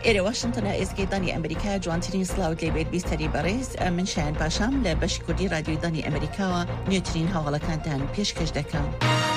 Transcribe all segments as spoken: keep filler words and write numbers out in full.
إيري واشنطن إزكي داني أمريكا جوانترين سلاود لي بيت بيستري باريس من شان باشام لبش كردي راديو داني أمريكا نيوترين هاولا كانتان بيشكش دكا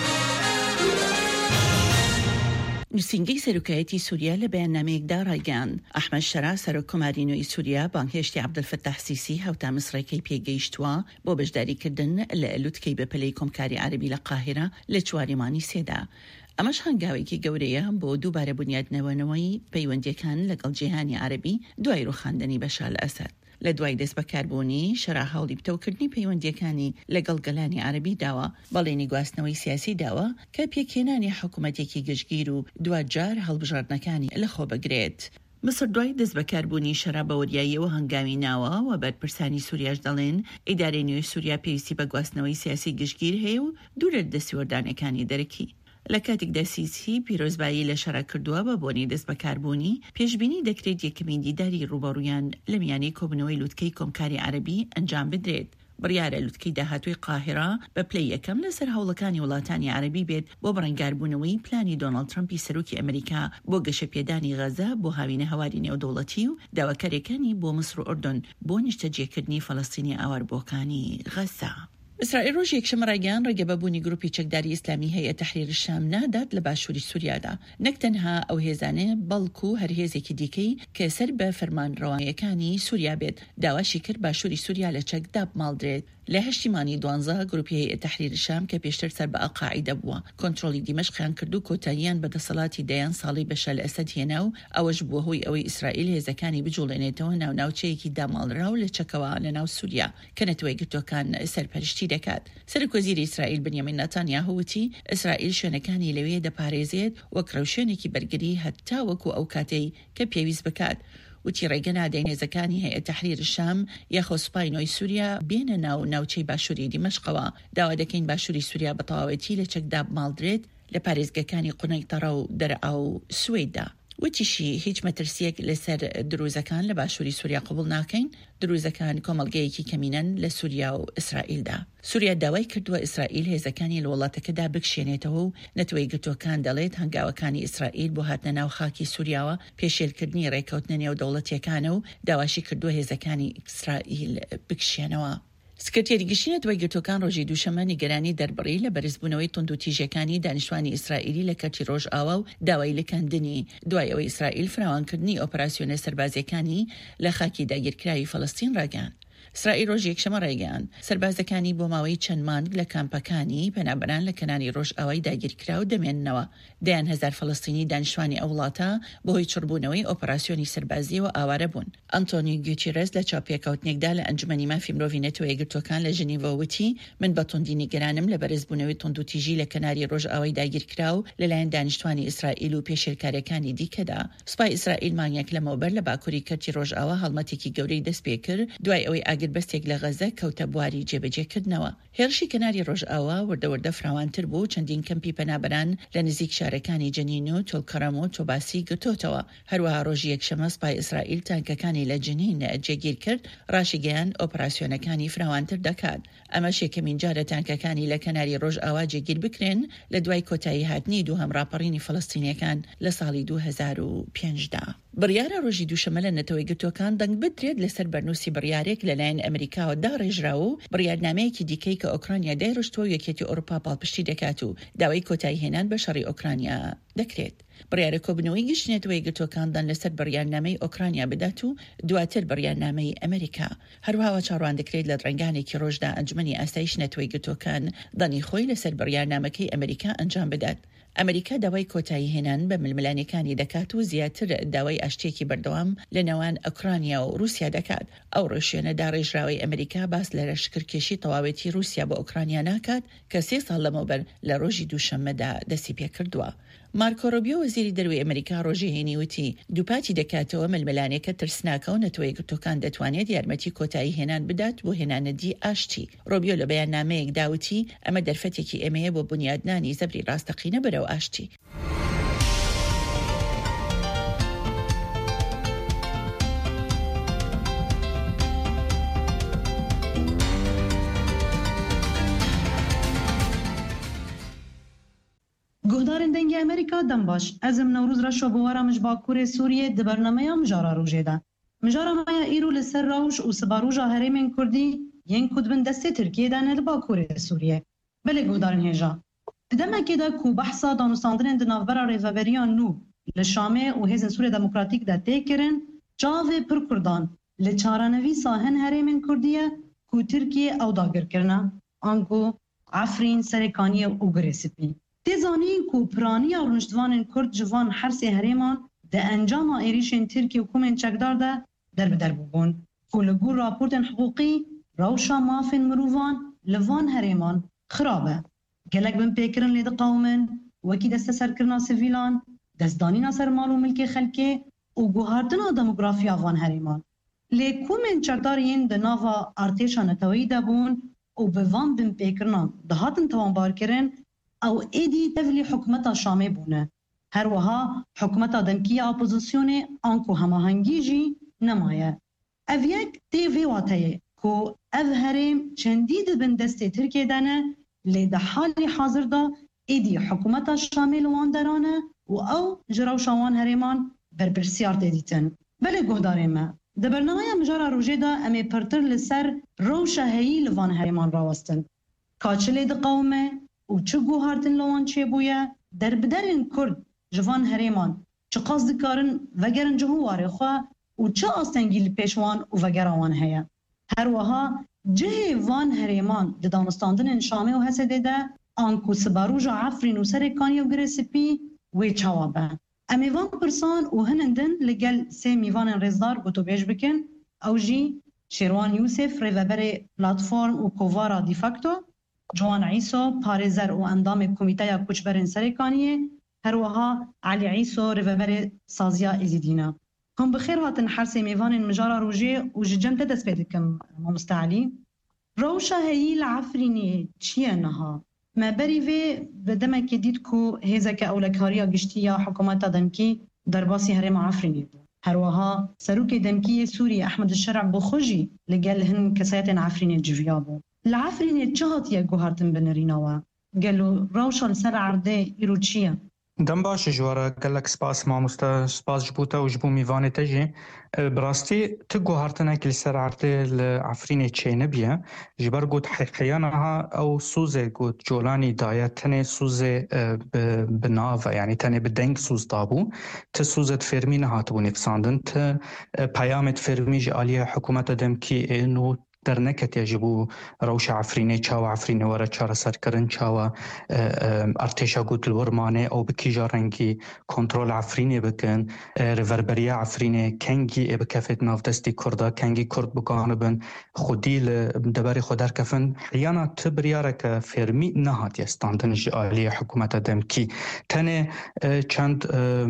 نووسینگەی سەرۆکایەتی سووریا لە بەیاننامەیەکدا ڕایگەیاند ئەحمەد شەرا سەرۆککۆمارینەوەی سووریا بانگهێشتی عەبدولفەتاح سیسی هەوتا مسڕێکەی پێگەیشتووە بۆ بەشداریکردن لە لوتکەی بەپلەی کۆمکاری عەرەبی لە قاهیرە لە چوارەمانی سێدا. ئەمەش هەنگاوێکی گەورەیە بۆ دووبارە بنیادنەوەنەوەی پەیوەندیەکان لەگەڵ جیهانی عەرەبی دوای ڕووخاندنی بەشار ئەسەد. لە دوای دەست بەکاربوونی شەرا هەوڵی بتەوکردنی پەیوەندیەکانی لەگەڵ گەلانی عەرەبی داوە بەڵێنی گواستنەوەی سیاسی داوە کە پێکهێنانی حکوومەتێکی گشتگیر و دوجار هەڵبژاردنەکانی لەخۆ بگرێت. مصر دوای دەست بەکاربوونی شەرا بە وەریاییەوە هەنگاوی ناوە و بەرپرسانی سووریاش دەڵێن ئیدارەی نوێی سووریا پێویستی بە گواستنەوەی سیاسی گشتگیر هەیە و دوورە لە دەستوەردانەکانی دەرەکی. لە کاتێکدا سیسی پیرۆزبایی لە شەرا کردووە بە بۆنی دەست بەکاربوونی پێشبینی دەکرێت یەکەمین دیداری ڕوبەڕوویان لە میانەی کۆبنەوەی لوتکەی کۆمکاری عەرەبی ئەنجام بدرێت. بڕیارە لوتکەی داهاتووی قاهیرە بە پلەی یەکەم لەسەر هەوڵەکانی وڵاتانی عەرەبی بێت بۆ بڕەنگاربوونەوەی پلانی دۆناڵد ترەمپی سەرۆکی ئەمریکا بۆ گەشەپێدانی غەزە بۆ هاوینە هەواری نێودەوڵەتی و داواکاریەکانی بۆ مسر و ئوردن بۆ نیشتەجێکردنی فەڵەستینی ئاواربۆکانی غەزە. ئیسرائیل ڕۆژی یەکشەمە ڕایگەیاند ڕێگەبەبوونی گروپی چەکداری ئیسلامی هەیە تەحریر الشام نادات لە باشووری سووریادا نەک تەنها ئەو هێزانێ بەڵکو هەر هێزێکی دیکەی کە سەر بە فەرمانڕەوایەکانی سووریا بێت داواشی کرد باشووری سووریا لە چەک دابماڵدرێت. لە هەشتی مانی دوانزە گروپی هەیە تەحریر الشام کە پێشتر سەر بە ئەلقاعیدە بووە کۆنتڕۆلی دیمەشقیان کرد و کۆتاییان بەدەسەڵاتی دەیان ساڵی بەشار ئەسەد هێنا و ئەوەش بووە هۆی ئەوەی ئیسرائیل هێزەکانی بجوڵێنێتەوە ناو ناوچەیەکی داماڵراو لە چەکەوە لە ناو سووریا کە نەتوەی گرتوەکان سەرپەرشتی دەکات. سەرۆکوەزیری ئیسرائیل بنیامین نەتانیاهو وتی ئیسرائیل شوێنەکانی لەوێ دەپارێزێت وەک ڕەوشێنێکی بەرگری هەتا وەکو ئەو کاتەی کە پێویست بکات. وتی ڕێگە نادەین هێزەکانی هەیە تەحریر الشام یاخۆ سوپای نۆی سووریا بێنە ناو ناوچەی باشووری دیمەشقەوە. داوا دەکەین باشووری سووریا بە تەواوەتی لە چەک دابماڵدرێت لە پارێزگەکانی قونەیتەڕە و دەرئا و سوێددا. وتیشی هیچ مەترسیەک لەسەر دروزەکان لە باشووری سووریا قبول ناکەین. دروزەکان کۆمەڵگەیەکی کەمینەن لە سووریا و ئیسرائیلدا. سووریا داوای کردووە ئیسرائیل هێزەکانی لە وڵاتەکەدا بکشێنێتەوە و نەتوەی گرتوەکان دەڵێت هەنگاوەکانی ئیسرائیل بۆ هاتنە ناو خاکی سووریاوە پێشێلکردنی ڕێکەوتنە نێودەوڵەتیەکانە و داواشی کردووە هێزەکانی ئیسرائیل بکشێنەوە. سکرتێری گشتیە دوای گرتوەکان ڕۆژی دووشەمە نیگەرانی دەربڕی لە بەرزبوونەوەی تونند و تیژەکانی دانیشتوانی ئیسرائیلی لە کەرتی ڕۆژئاوا و داوای لەکاندنی دوای ئەوەی ئیسرائیل فراوانکردنی ئۆپراسیۆنە سەربازیەکانی لە خاکی داگیرکراوی فەڵەستین ڕاگەیاند. ئیسرائیل ڕۆژی یەکشەمە ڕایگەیاند سەربازەکانی بۆ ماوەی چەند مانگ لە کامپەکانی پەنابەران لە کەناری ڕۆژئاوای داگیرکرا و دەمێننەوە. دەیان هەزار فەڵەستینی دانیشتوانی ئەو وڵاتە بەهۆی چڕبوونەوەی ئۆپراسیۆنی سەربازیەوە ئاوارە بوون. ئەنتۆنی گوتیرەس لە چاپێکەوتنێکدا لە ئەنجومەنی مافی مرۆڤی نەتەوەی گرتوەکان لە ژنیڤە وتی من بە توندی نیگەرانم لە بەرزبوونەوەی تونند و تیژی لە کەناری ڕۆژئاوای داگیرکرا و لەلایەن دانیشتوانی ئیسرائیل و پێشێلکاریەکانی دیکەدا. سوپای ئیسرائیل مانگێک لەمەوبەر لە باکووری کەرتی ڕۆژئاوا هەڵمەتێکی گەورەی دەست پێ کرد دوای ئەوەی ئاگربەستێک لە غەزە کەوتە بواری جێبەجێکردنەوە. هێرشی کەناری ڕۆژئاوا وردەوردە فراوانتر بوو چەندین کەمپی پەنابەران لە نزیک شارەکانی جەنین و تۆلکەرەم و تۆباسی گرتوتەوە. هەروەها ڕۆژی یەکشەمە سوپای ئیسرائیل تانکەکانی لە جنین جێگیر کرد ڕاشی گەیان ئۆپراسیۆنەکانی فراوانتر دەکات. ئەمە یەکەمین جارە تانکەکانی لە کەناری ڕۆژئاوا جێگیر بکرێن لە دوای کۆتایی هاتنی دوو هەمڕاپەڕینی فەڵەستینیەکان لە ساڵی دوو هەزار و پێنجدا. بڕیارە ڕۆژی دووشەمە لە نەتەوەی گرتوەکان دەنگ بدرێت لەسەر بەرنووسی بڕیارێک لەلایەن ئەمریکاوە داڕێژراوە و بڕیارنامەیەکی دیکەی کە ئۆکرانیا دایڕشتووە و یەکێتی ئەوروپا پاڵپشتی دەکات و داوای کۆتایی هێنان بە شەڕی ئۆکرانیا دەکرێت. بڕیارە کۆبنەوەی گشتنێتەوەی گرتوەکاندان لەسەر بڕیارنامەی ئۆکرانیا بدات و دواتر بڕیارنامەی ئەمریکا. هەروەها چاڕوان دەکرێت لە ڕنگانێکی ڕۆژدا ئەنجومەنی ئاسایش نەتەوەی گرتوەکان دەنی خۆی لەسەر بڕیارنامەکەی ئەمریکا ئەنجام بدات. ئەمریکا داوای کۆتایی هێنان بە ململانەکانی دەکات و زیاتر داوای ئاشتێکی بەردەوام لە نێوان ئۆکرانیا و رووسیا دەکات. ئەو ڕێژێنە داڕێژراوی ئەمریکا باس لە لەشکرکێشی تەواوەتی رووسیا بە ئۆکرانیا ناکات کە سێ ساڵ لەمەوبەر لە ڕۆژی دووشەممەدا دەستی پێ کردووە. مارکۆ ڕۆبیۆ وەزیری دەروی ئەمریکا ڕۆژی هێنی وتی دووپاتی دەکاتەوە ململانێکە ترسناکە و نەتەوەی گرتوەکان دەتوانێت یارمەتی کۆتایی هێنان بدات بۆ هێنانەدی ئاشتی. ڕۆبیۆ لە بەیاننامەیەک داوتی ئەمە دەرفەتێکی ئێمەیە بۆ بنیادنانی زەبری ڕاستەقینە بەرەو ئاشتی. گۆدای گهدارن دنگی امریکا دم باش ازم نوروز را شو بوارا مش باکور سوریه د برنامه مجارا روجه ده مجارا مایا ایرو لسر راوش و سباروجا هرمین کردی ین کد بن دست ترکیه دانه د باکور سوریه بله گهدارن هجا دما كده كو بحثا دانستاندن د نافبرا ریفابریان نو لشامه و هزن سوریه دموکراتیک ده تکرن جاوه پر کردان لچارانوی ساهن هرمین کردیه کو ترکیه او داگر کرنا آنگو عفرین سرکانی و گرسپی تزانی کو پرانی او رشدوان کرد جوان حرس هرمان ده انجام ایریشن ترکیه حکومت چکدار ده در بدر بگون کو لگو راپورت حقوقی روشا مافن مروان لوان هرمان خرابه گلک بن پیکرن لید قومن وکی دست سرکرنا سویلان دستدانی ناصر مال و ملک خلکه و گوهردنا دموگرافیا وان هرمان لیکومن چکدار ین ده ناوا ارتشا نتوی ده بون و به وان بن پیکرنا ده هاتن توان بار کرن او ایدی تفلی حکمتا شامه بونه هر وها حکمتا دمکی اپوزیسیون آنکو هماهنگی جی نمایه او یک تیوی واتیه که او هرم چندید بن دست ترکیه دانه لی ده حالی حاضر دا ایدی حکومتا شامل وان درانه و او جراوشاوان هرمان بربرسیار دیدیتن بله گهداره ما ده برنامه مجارا روژه دا امی پرتر لسر روشه هایی لوان هرمان راوستن کاچلی ده قومه و چه گوهارتن لوان چه بویه در بدرین کرد جوان هرمان چه قصد کارن وگرن جهواره خواه و چه آستنگیل پیشوان و وگران هیا هر وها جه وان هرمان ده دانستاندن شامه و حسده ده آنکو سباروجا عفرین و سرکانی و گرسپی و چوابه امیوان پرسان و هنندن لگل سه میوان رزدار گوتو بیش بکن او جی شیروان یوسف ریوبر پلاتفورم و کووارا دیفاکتو جوان عیسو پارزر و اندام کمیته کچبرن سرکانیه هر وها علی عیسو ریوبر سازیا ازیدینا هم بخیر هاتن حرس میوان مجارا روژه و ججم تدس پیدکم مستعلی روشا هایی العفرینی چیه نها ما بریوه بدمه که دید که هزک اولکاریا گشتی یا حکومت دمکی در باسی هرم عفرینی بود هر وها سروک دمکی سوری احمد الشرع بخوجی لگل هن کسایت عفرینی جویا بود العفرینی چهات یا گوهرتن بنریناوا قالوا روشا لسر عرده ایرو چیه دم باش جوارا قالك سباس ما مستا سباس جبوتا وجبو ميفاني تجي براستي تقو هارتنا كل سر عرتي العفريني تشي نبيا جبر قوت حيانها او سوزي قوت جولاني دايا تني سوزي بنافا يعني تني بدنك سوز طابو تسوزت فيرمين هاتبو نفساندن ت بيامت فيرمي جالية حكومة دمكي انو در نکت یجبو روش عفرینه چاو عفرینه ورا چارا سر کرن چاو ارتشا گوت الورمانه او بکی جارنگی کنترول عفرینه بکن روربریا عفرینه کنگی بکفت ناف دستی کرده کنگی کرد بکانه بن خودی دبری خودر کفن حیانا تبریاره که فرمی نهات یستاندن جالی حکومت دمکی تنه چند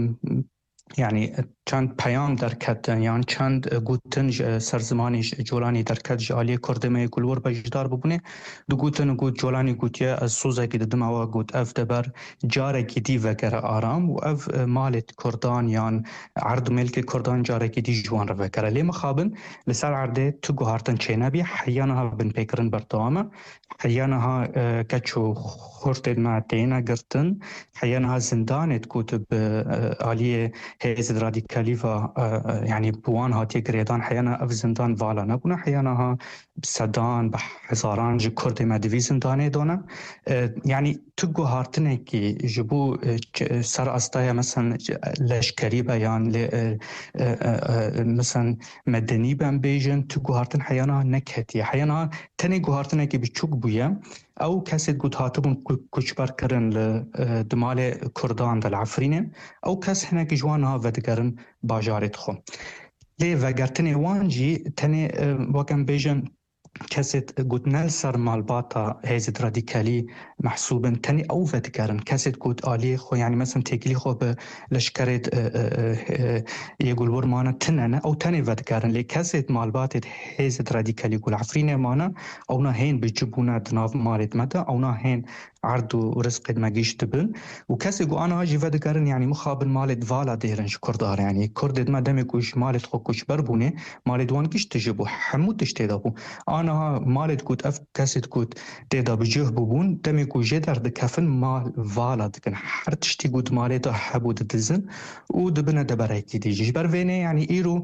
يعني چند پیام در کردن یعنی چند گوتن سرزمانی جولانی در کرد جالی کردمه گلور بجدار ببونه دو گوتن گوت جولانی گوتیه از سوزه که دماوا گوت اف دبر جاره گیدی وگر آرام و اف مالت کردان یان عرض ملک کردان جاره گیدی جوان رو وگر لی مخابن لسر عرده تو گوهارتن چینه بی حیانها بن پیکرن بردوامه حیانها کچو خورتید ما تینا گرتن حیانها زندانت گوت بآلیه هیز رادیکالیفا يعني بوان هاتي قريدان حيانا اف زندان فالا نبونا حيانا بسدان بحزاران جي كردي ما ديفي زنداني دونا يعني تقو هارتنه كي جبو سر استايا مثلا لشكري بيان مثلا مدني بان بيجن تقو هارتن حيانا نكهتي حيانا تني قو هارتنه كي بچوك بويا او کسی گوت هاتبون کچبر کرن دمال کردان دل عفرینه او کس هنه که جوان ها ودگرن باجارت خو لی وگرتنی وانجی تنی وکم بیجن کسی گوت نل سر مالباتا هیزد رادیکالی محسوبن تنی او ودگرن کسی گوت آلی خو یعنی مثلا تکلی خو به لشکرت یگول ورمانه تننه او تنی ودگرن لی کسی مالباتت هیزد رادیکالی گول عفرینه مانه او نه هین بجبونه دناف مالت مده او نه هین عرض ورزق ما جيش تبن وكسي جو أنا هاجي فدكرن يعني مخابن مالد فالا ديرنش كردار يعني كرد ما دمكوش مالد خوكوش بربونه مالد وان كيش تجيبو حمو تشتيدابو أنا مالد كوت أف كسي كوت تيدا بجيه ببون دمكو جدر دكفن مال فالا دكن حرتشتي قد مالد حبو دتزن ودبنا دبرايكي ديجيش برفيني يعني إيرو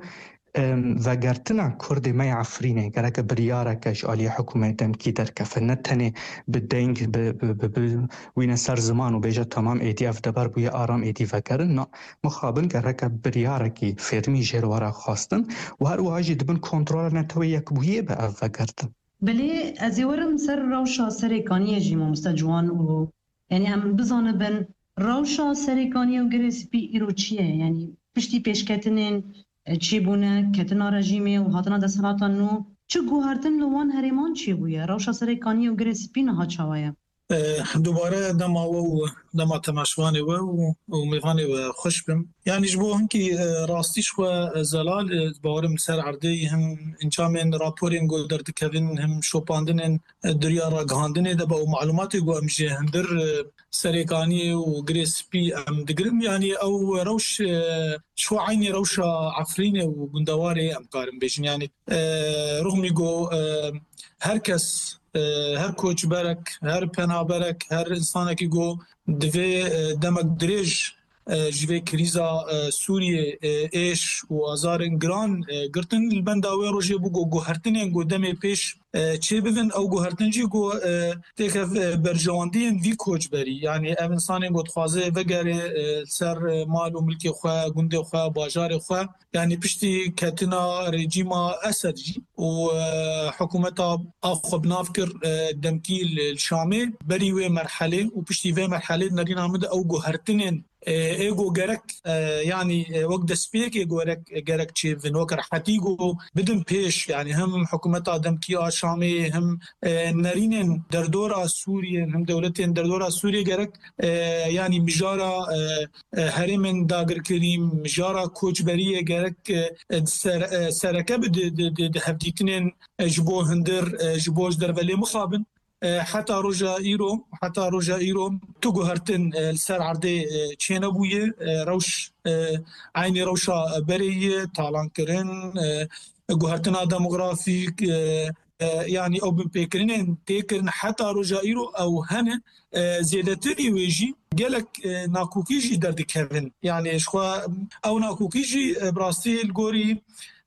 وقرتنا كردي ما يعفريني قالك برياركش آلية حكومتهم كي دركفن نتني بالدينك ب ب ب وين سر زمان وبيجا تمام ايدي اف دبر بويا آرام ايدي فكرن مخابن قالك برياركي فيرمي جير ورا خواستن وهر واجي دبن كنترول نتويك بويا بقى فكرتن بلي ازيورم سر روشا سريكانية جيمو مستجوان و يعني ام بزانه بن روشا سريكانية و گرسپی ایرو چیه يعني پشتی پیشکتنین چی بونه کتنا رژیمه و هاتنا دستهاتان نو چه گوهرتن لوان هریمان چی بویه روشا سرکانی و گرسپی نها چاویه دوباره دما و دما تماشوانه و و میوانه و خوش بم يعني جبو هنكي راستيش و زلال باورم سر عرضي هم انجامن راپورين گو درد كevin هم شوپاندن دريا را گاندن ده با معلومات گو امجه هندر سريكاني و گريسبي ام دگرم يعني او روش شو عيني روشا عفرينه و گندواري ام كارم بيجن يعني رغم گو هر کس هر کوچ برک هر پنا برک هر انسان کی گو دوی دمک دریج جوی کریزا سوریه ایش و آزارن گران گرتن البنداوی روژه بو گو گوهرتنین گو دمی پیش چه ببین او گوهرتنجی گو تکف برجواندین وی کوچ بری یعنی ام انسانی گو تخوازه وگره سر مال و ملکی خواه گنده خواه باجار خواه يعني بشتي كاتنا رجيما أسد و حكومتها أخو بنافكر دمكيل الشامي بريوه مرحلة وبشتي في مرحلة نرينا مدى أو جوهرتنين ايجو جرك يعني وقت سبيك ايجو جرك شيء في نوكر حتيجو بدم بيش يعني هم حكومتها دمكيا شامي هم نارين دردورا سوريا هم دولتين دردورا سوريا جرك يعني مجارة هرمن داغر كريم مجارة كوچبرية جرك سركب د هفديتنين جبو هندر جبوش دربلي مخابن حتى رجا إيرو حتى رجا إيرو تجو هرتن السر عرضي تشينا بويه روش عيني روشة بريه طالان كرن جو هرتنا ديموغرافيك يعني أو بنبيكرين تيكرن حتى رجا إيرو أو هنا زيادتني ويجي جالك ناكوكيجي درد كيفن يعني شخوا أو ناكوكيجي براستي الجوري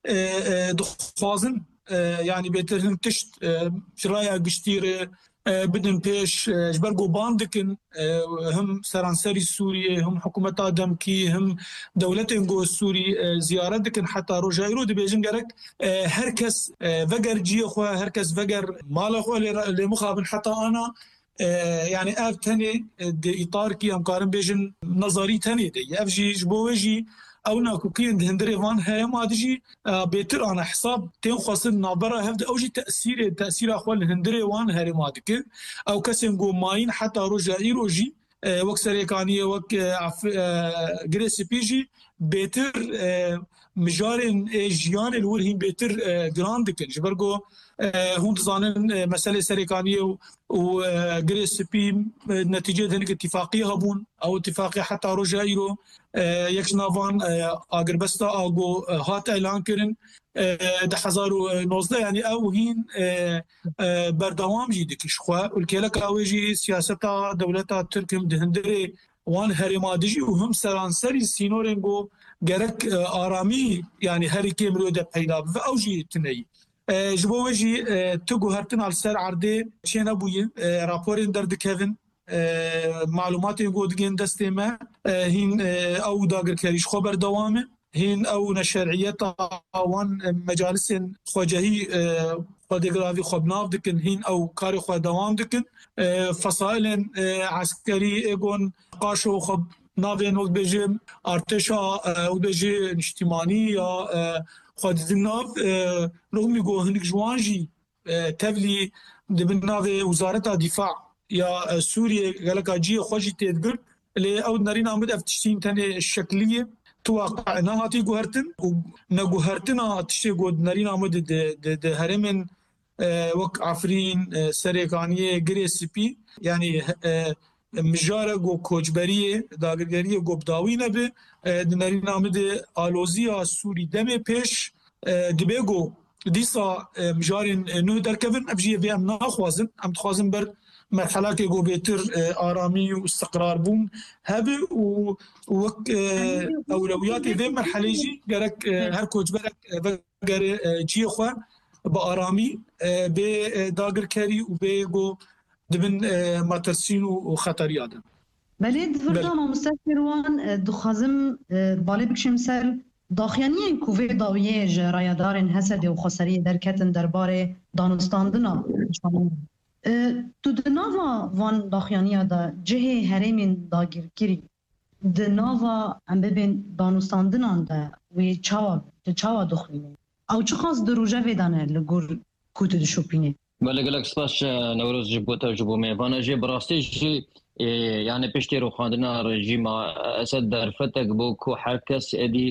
دخوازن يعني بيترهم تشت شرايا قشتير بدن بيش جبرقو باندكن هم سرانسري السوري هم حكومة دمكي هم دولتين جو السوري زيارتكن حتى رجايرو دي بيجن جرك هركس فقر جي اخوة هركس فقر مال اخوة لمخابن حتى انا يعني اف تاني دي اطار كي امكارن بيجن نظري تاني دي اف جي جبوجي او ناكوكين هندري وان هي ما تجي بيتر انا حساب تين خاصن نابره هفد اوجي تاثير تاثير اخوال هندري وان هري ما دك او كسن جو ماين حتى رجا ايروجي وكسر كانيه وك جريس بيجي بيتر مجارن جيان الورهين بيتر جراندك جبرجو هون تظانن مساله سريكانيه وجريس بي نتيجه هنك اتفاقيه هبون او اتفاقيه حتى رجا ايرو یک نوان آگربستا آگو هات اعلان کردن ده هزار و نوزده یعنی او هین بردوام جی دکش خواه الکلک آویجی سیاستا دولتا ترکم دهندره وان هرمادجی و هم سرانسری سینورنگو گرک آرامی یعنی هری که مرو ده پیدا و او جی تنهی جبو وجی تگو هرتن على سر عرده چینا بویه راپورین درد کevin معلومات يقودين دستما هين او داغر كريش خبر دوامه هين او نشرعيات وان مجالس خواجهي خودگراوی خبناف دکن هين او کار خو دوام دکن فصائل عسكري اگون قاشو خب ناوین وقت بجم ارتشا او بجي اجتماعي یا خودناف رغم گو هنك جوانجي تبلي دبناوي وزارة الدفاع يا سوريا قالك اجي خوجي تدقر اللي او نارين عمد افتشتين تاني الشكليه توقع انها تي جوهرتن ونجوهرتنا تشتي جود نارين عمد د د هرمن وك عفرين سريكانية جريسبي يعني مجاره گو کوچبری داگرگری گو بداوی نبه دنری نامده آلوزیا سوری دم پیش دبه گو دیسا مجارین نو درکفن افجیه بیم ناخوازن ام تخوازن بر مرحله که گو بیتر آرامی و استقرار بون هبه و وک اولویاتی به مرحله جی گرک هر کوچبرک وگر جی خواه با آرامی به داگرکری و به گو دبن ماترسین و خطری آدم بله دفردا ما مستثمروان دخازم بالی بکشم سر داخیانی کووی داویه جرایدارن حسد و خسری درکتن درباره دانستاندنا تو دناوا وان داخیانی دا جه هرمین داگیرگیری دناوا ام ببین دانستاندنان دا و چاوا چاوا دخوینه او چه خاص دروجه ویدانه لگور کوت دشوپینه بله گلک سپاس نوروز جبوتا جبو میوانه جی براستی جی یعنی پشتی رو خواندنا رژیم اسد در فتک بو کو هر کس ادی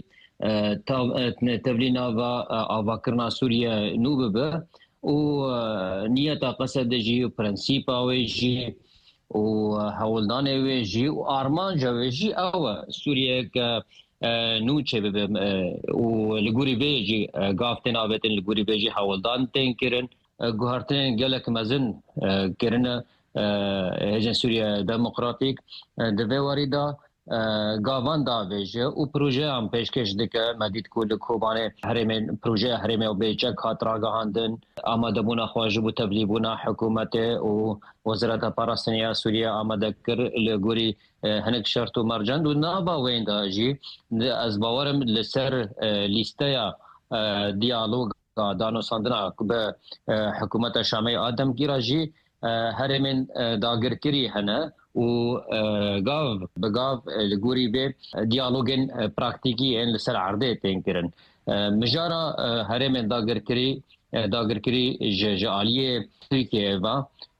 تبلینا و آواکرنا سوریه نو ببه و نیتا قصد جی و پرنسیپا وی جی و هولدان وی جی و آرمان جوی جی او سوریه که نو چه ببه و لگوری بی جی گافتن آبتن لگوری بی جی هولدان تین کرن گوهرتن گلک مزن کرنه هجن سوریا دموکراتیک دوی واریدا گاوان دا ویجه و پروژه هم پیشکش دکه مدید کو لکوبانه هرمین پروژه هرمین و بیچک خاطر آگاهاندن آماده بونا خواهج بو تبلیغ بونا حکومت و وزارت پاراستانیا سوریا آماده کر لگوری هنک شرط و مرجند و نابا وین دا جی از باورم لسر لیسته دیالوگ دانو ساندنا به حکومت شامی آدم گیرا جی هرمین داگرکری هنه و گاو بگاو لگوری به دیالوگن پراکتیکی این لسر عرده تین کرن مجارا هرمین داگرکری داگرکری جعالیه ترکیه و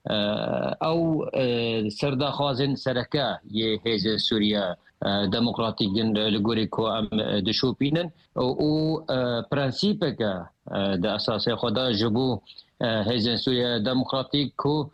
او سردا خوازن سرکه یه هیز سوریا دموکراتیک لگوری کو ام دشوپینن و پرنسیپ که ده اساس خدا جبو هیز سوریا دموکراتیک کو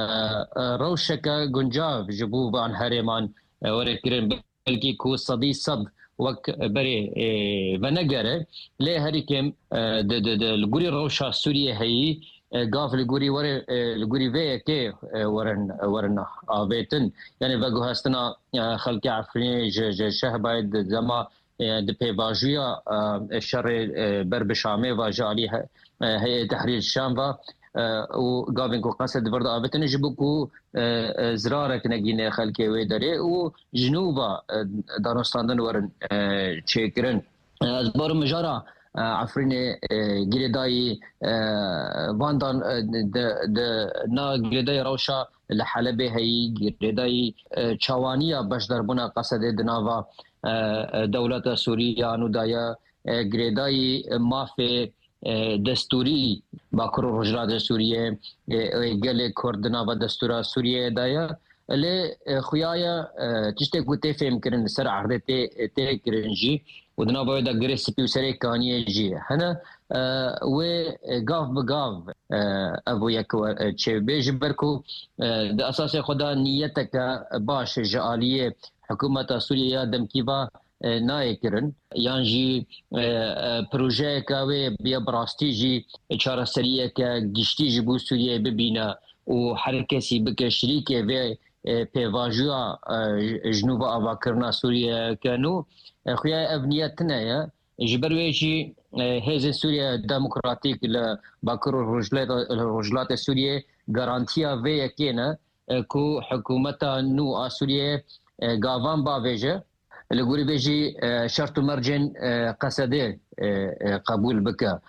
روشکا گنجاو جبو بان هرمان ورکرن بلکی کو صدی صد وک بری ونگره لی هری کم لگوری روشا سوریه هی گاف لگوری ور لگوری وی که ورن ورن آبیتن یعنی وگو هستنا خلق عفرین شه باید زما د پیواژیا شر بر بشامه و جالی هي تحرير الشام و و گاوین کو قصد ورد آبتن جبو کو زرارک نگین خلقی وی داره و جنوبا دانستاندن ورن چیکرن از بار مجارا عفرین گریدای واندان د نا گریدای روشا لحلبه هی گریدای چوانیا باش دربونا قصد دناوا دولت سوریه نودایا گریدای مافی دستوری باکر رجلات سوریه گل کردنا و دستورا سوریه دایا لی خویایا تشته کوته فهم کرن سر عرض ته ته کرنجی ودنا باید اگریس پیو سر کانیه جی هنا و گاف بگاف ابو یک چه بیج برکو د اساس خدا نیتک باش جالیه حکومت سوریه دم کیوا نای کرن یان جی پروژه کاوی بیا براستی جی چاره سریه که گشتی جی بو سوریه ببینه و هر کسی بکه شریکه و پیواجویا جنوب آوا کرنا سوریه کنو خویا ابنیت نه جبر ویجی هیز سوریه دموکراتیک لباکر رجلات سوریه گارانتیا وی کنه کو حکومت نو سوریه گاوان باویجه لگوری بیجی شرط و مرجن قصده قبول بکه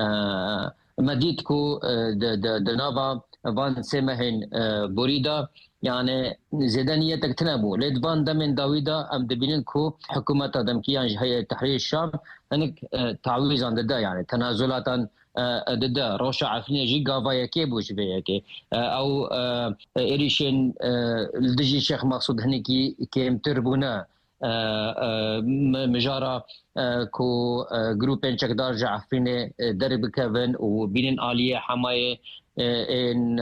مدید کو د ناوا وان سمهن بوریدا یعنی زیدانیت تنبو لدوان دمن داویدا ام دبینن کو حکومت آدم کیان هي تحرير الشام انك تعويض عند دا يعني تنازلات ضد روشا عفنيه جي غافايا كي بوش بيكي او اريشن الدجي شيخ مقصود هنيكي كيم تربونا مجارا کو جروبين چکدار جعفرین درب کبن و بینن آلیه حمایه این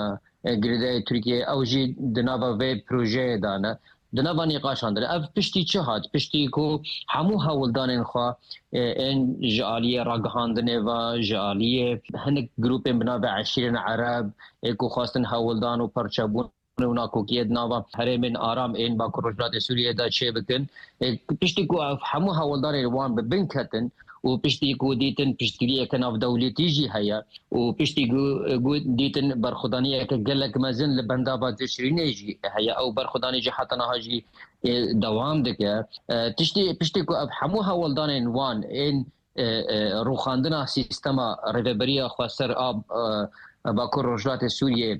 گریده ترکیه اوجی دنابا وی پروژه دانه دنابا نقاشان داره اف پشتی چه هات پشتی کو همو هولدان خوا این جالیه راگهاندنه و جالیه هنک گروبین بنابع عشیرین عرب کو خواستن هولدان و پرچبون وناكو كيد نافا هرمن آرام این با کروجنات سوریه دا چه بکن پشتی کو همو هولدان روان ببنکتن و پشتی کو دیتن پشتگیری کناف دولتی جی هیا و پشتی کو دیتن برخدانی که گلک مزن لبندا با تشرینه جی هیا او برخدانی جی حتی نها جی دوام دکه تشتی پشتی کو همو هولدان وان این روخاندنا سیستما ریبریا خواستر آب باكر رجلات سوريا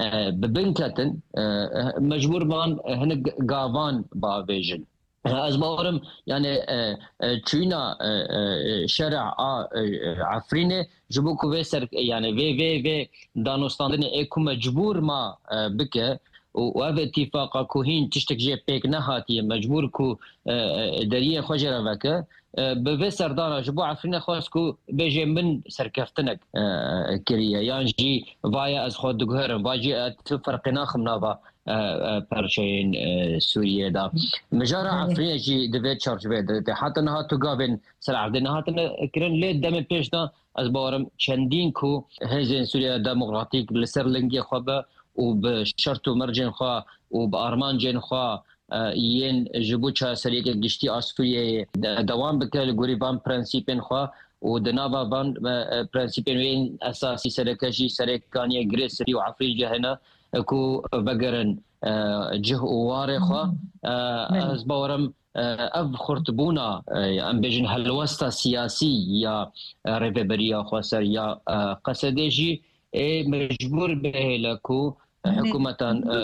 ببنكتن مجبور بان هنك قافان بافيجن ازبورم يعني تشينا شرع عفرينه جبوكو ويسر يعني في في في دانوستاندن اكو مجبور ما بك وهذا اتفاق كوهين تشتك جي بيك نهاتي مجبور كو دريه خجره وكا بفي سردانا جبو عفرين خواسكو بيجي من سركفتنك كريا يعني جي فايا از خود دقهرم باجي فرقنا خمنافا برشين سوريا دا مجارة عفرين جي دفي تشارج بيد حتى نها تقابن سرع دينا حتى كرن ليه دم بيش دا از باورم چندين كو هزين سوريا ديمقراطيك لسرلنجي خوابه وبشرط ومرجن خوا وبأرمان جن خوا ين جبوتشا سريك جشتي أسفلية دوام بكال غوريبان برانسيبين خوا ودنابا بان برانسيبين وين أساسي سركشي سركانية غريسري وعفري جهنا كو بقرن جه وواري خوا أزبورم أب خرطبونا أم بيجن هلوستا سياسي يا ريبريا خواسر يا قصديجي مجبور به لكو حكومة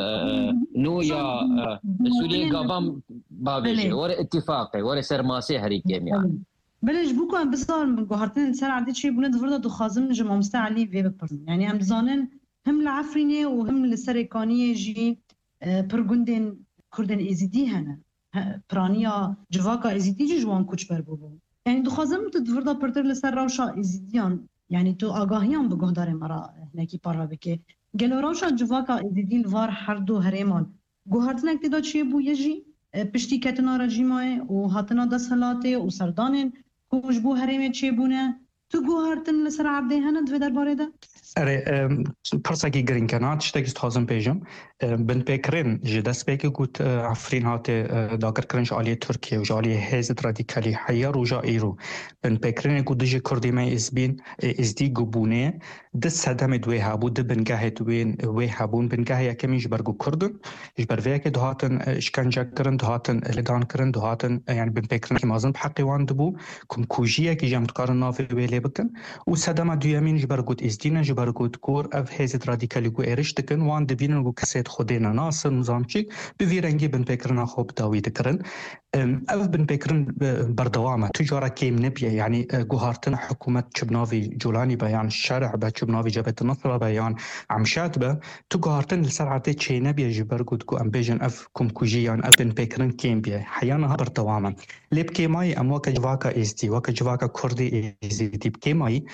نو يا سوريا قابام بابيجي ورا اتفاقي ورا سرماسي هريكيم يعني بلش بوكو ام بصار من قهرتين سر عدد شيء بنا دفردا دو خازم نجم مستعلي في ببرن يعني ام زانن هم العفريني وهم السريكانية جي برغندين كردن ازيدي هنا برانيا جواكا ازيدي جي جوان كوش بربوبو يعني دو خازم تدفردا برتر لسر روشا ازيديان يعني تو آگاهیان به گهدار مرا نکی پارا بکه گلوراشا جواکا ازیدیل وار هر دو هریمان گوهرتن اکتدا چیه بو یجی پشتی کتنا رجیمای و هاتنا دستلاته و سردانین کوش بو هریمه چیه بونه تو گوهرتن لسر عبده هند و در باره ده؟ اره پرساکی گرین کنات شتاکست خازم پیجم بن پیکرین جدست پیک گوت عفرین هات داگر کرنش آلیه ترکیه و جالیه هزت رادیکالی حیار و جا ایرو بن پیکرین گوت دجی کردی مای ازبین ازدی گبونه دست صدم دوی هابو ده بنگاه دوین وی هابون بنگاه یکمی جبرگو کردن جبر ویا که دهاتن اشکنجا کرن دهاتن لدان کرن دهاتن يعني بن پیکرین که مازن بحقی وان دبو کم کوجیه که جمت کارن نافی ویلی بکن و صدم دویامین جبرگوت ازدین جبرگوت کور اف هزت رادیکالی گو ایرش دکن وان دبینن گو کسید خودینا ناصر نظامچیک به رنگی بن پیکرنا خوب داوی دکرن اف بن پیکرن بردوامه تجاره کیم نبیه یعنی گوهارتن حکومت چبناوی جولانی بیان شرع به چبناوی جبهه النصره بیان عمشات به تو گوهارتن لسرعته چی نبیه جبرگوت کو ام بیجن اف کم کوجیان اف بن پیکرن کیم بیه حیانا بردوامه لب کیمای ام وک جواکا ازدی وک جواکا کردی ازدی کیمای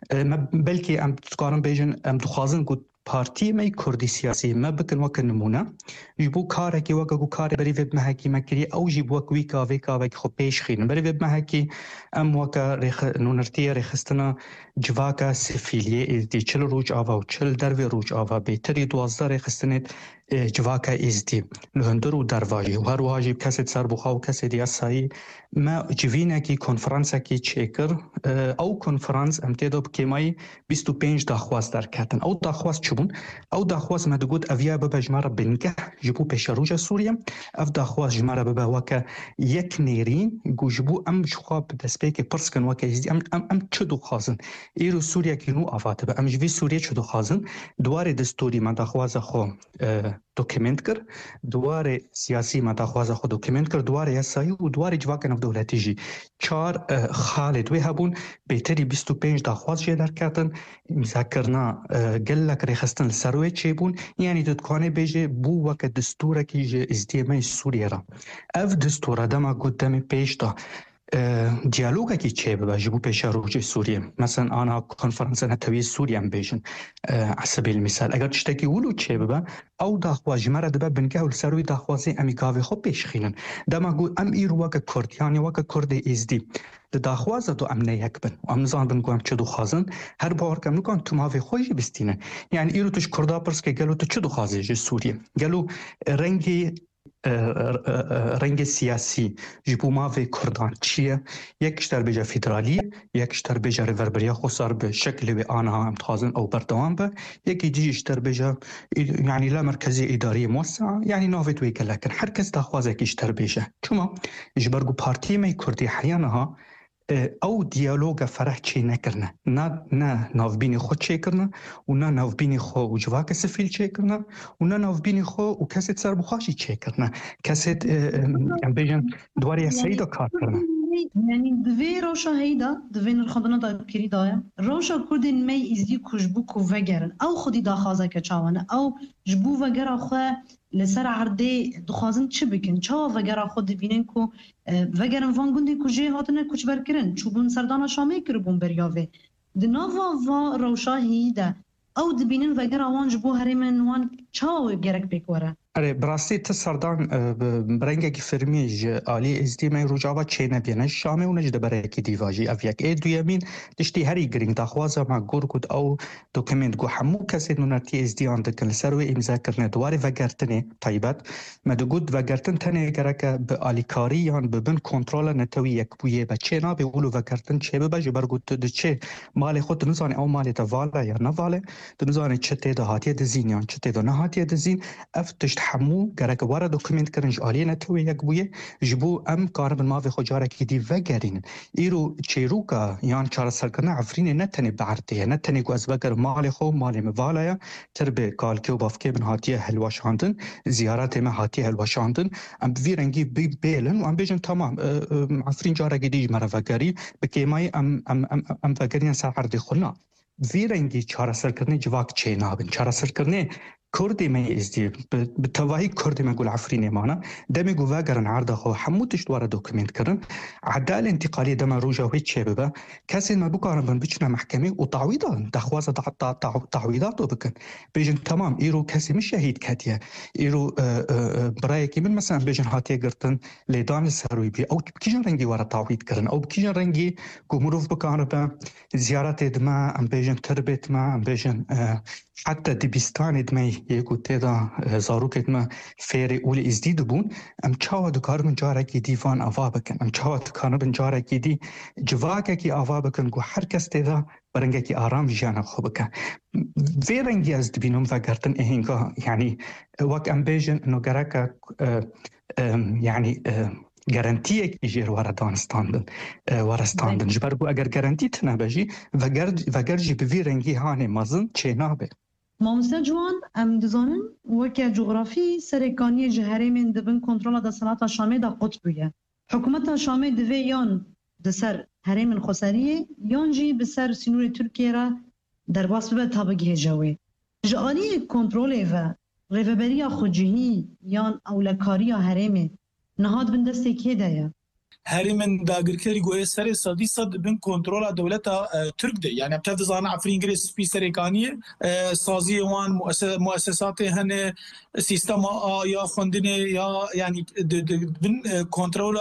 بلکه ام تقارن بیجن ام دخوازن گوت پارتی می کردی سیاسی ما بکن وک نمونه جبو کاره کی وک گو کاره بری وب محکی مکری او جبو وک ویکا ویکا وک خو پیش خین بری وب محکی ام وک رخ نونرتی رخستنا جواکا سفیلیه ازدی چل روج آوا و چل دروی روج آوا بهتری دوازده رخستنت جواکا ازدی لهندر و درواجی و هر واجی کسی سر بخوا و کسی دیاسایی ما جوینا کی کنفرانس کی چکر او کنفرانس امتداد بکیمای بیست و پنج داخواست در کتن او داخواست چبون او داخواست ما دگود اویا به جماره بنگه جبو پیش روج سوریه اف داخواست جماره به وکا یک نیرین گوجبو ام جواب دسپیک پرسکن وکا ازدی ام ام ام چدو خازن ایرو سوریه کی نو افات به ام جوی سوریه چدو خازن دوار دستوری ما داخواست خو دوکیمنت کر دواره سیاسی ما داخواز خود دوکیمنت کر دواره یاسایی و دواره جواک نف دولتی جی چار خالد وی هبون بهتری بیست و پنج داخواز جی در کردن امضا کرنا گلک ریخستن لسروی چی بون یعنی دتکانه بیجه بو وک دستوره که جی ازدیمه سوریه را اف دستوره دما قدام پیش دا دیالوگا کی چه به جبو پیش روج سوریه مثلا آنا کنفرانس نتوی سوریه ام بیشن على سبيل المثال اگر تشتكي ولو چه به او داخواج مرا دبا بنگه ول سروي داخوازي اميكاوي خو پیش خينن دما گو ام ايرو وک كرد يعني وک كرد از دي داخواز تو امنه یک بن و امزان بن گوام چه دو خازن هر بار کم نکن تو ما في خوش بستینه يعني ایرو توش کردا پرس که گلو تو چه دو خازه ج سوریه گلو رنگی رنگ سیاسی جبو ما في كردان چیه یکیش در بجا فدرالیه یکیش در بجا ریوربریا خسار به شکل و آنها امتخازن او بردوان به یکی دیش در بجا يعني لا مركزية إدارية موسعة يعني نافت ويك لكن هر کس داخوازه کیش در بجا چما جبرگو پارتی می کردی حیانها او دیالوگ فرح چی نکرنه نه نه نافبینی خود چی کرنه و نه نافبینی خو و جواک سفیل چی کرنه و نه نافبینی خو و کسی سر بخاشی چی کرنه کسی ام بیجن دواری سیدا کار کرنه يعني دوی روشا هيدا دوی نرخدنا دا كري دايا روشا كردين مي ازدي كجبو كو وگرن او خودي دا خازه که چاوانه او جبو وگر اخو لسر عرده دخوازن چه بکن چا وگر خود بینن کو وگرن وانگوندی کو جه هاتنه کوچ برکرن چوبون سردانا شامه کربون بریاوه دناوا و روشا هيدا او دبینن وگر وان جبو هرمن وان چا گرک بکوره اره براستی تسردان برنگه کی فرمیج عالی ازدی می رجابا چه نبینه شامه و نجده برای کی دیواجی اف یک ایدو یمین دشتی هری گرینگ داخوازه ما گور کد او دوکمنت گو همو کسی نونتی ازدی آن دکن سروی امضا کرنه دواره وگرتنه طیبت مدو گود وگرتن تنه گرکه به آلیکاری یان ببن کنترل نتوی یک بویه بچه نا به اولو وگرتن چه ببجه برگود ده چه مال خود نزانه او مال تواله یا نواله نزانه چه تیده هاتیه دزین یان چه تیده نهاتیه دزین اف تشت همو گرک وارد دوکیمنت کرنج آلی نتوی یک بویه جبو ام کارب ما في خجاره کی دی وگرین ایرو چیروکا یان چار سرکرنا عفرین نتنی بعرته نتنی کو از وگر مال خو مال موالایا تربه کالکی و بافکی من هاتیه هلواشاندن زیارت ما هاتیه هلواشاندن ام ویرنگی بی بیلن و ام بیجن تمام عفرین جاره کی دی مرا وگری بکیمای ام ام ام ام وگرین سر عرض خنا ویرنگی چار سرکرنی جواک چه نابن چار سرکرنی كردي ما يزدي بتواهي كردي ما يقول عفريني معنا دمي جوا قرن عرضه هو حموتش دوارا دوكمنت كرن عدالة انتقالية دم روجا وهيك شبابه كاسين ما بقارن بن بيجنا محكمة وتعويضات دخوازة تعويضات وبكن بيجن تمام إيرو كاسي مش شهيد كاتيا إيرو برايكي من مثلا بيجن هاتي قرتن ليدان السروي بي أو بكيجن رنجي ورا تعويض كرن أو بكيجن رنجي كمروف بقارن زيارات دما أم بيجن تربيت ما أم بيجن حتى دبستان دمي يكو تيدا زاروكت ما فيري أولي إزديد بون أم چاوا دكار من جارة كي ديفان أفا بكن أم چاوا دكار من جارة كي دي جواكا كي أفا بكن كو حركس تيدا برنگا كي آرام جانا خو بكن في رنگي از دبينهم فاقرتن إهنگا يعني وك أم بيجن إنو گراكا يعني گارانتیه کی جیر وارا دانستاندن وارستاندن جبرگو اگر گارانتی تنه بجی وگر وگر جی به رنگی هانه مازن چه نابه مامسته جوان ام دزانن وکه جغرافی سرکانی جهره من دبن کنترل د صنعت شامه د قطبیه حکومت شامه د ویان د سر هرم خسریه یان جی به سر سینور ترکیه را در باس به تابگی جوی جالی کنترل و ریوبریا خجهی یان اولکاری هرم نهاد بن دسته که دایا هری من داگرکری گوی سر صدی صد بن کنترل دولت ترک ده یعنی بتفض زان عفرین گریس سپی سرکانیه سازی وان مؤسسات هن سیستم یا خوندنه یا یعنی بن کنترل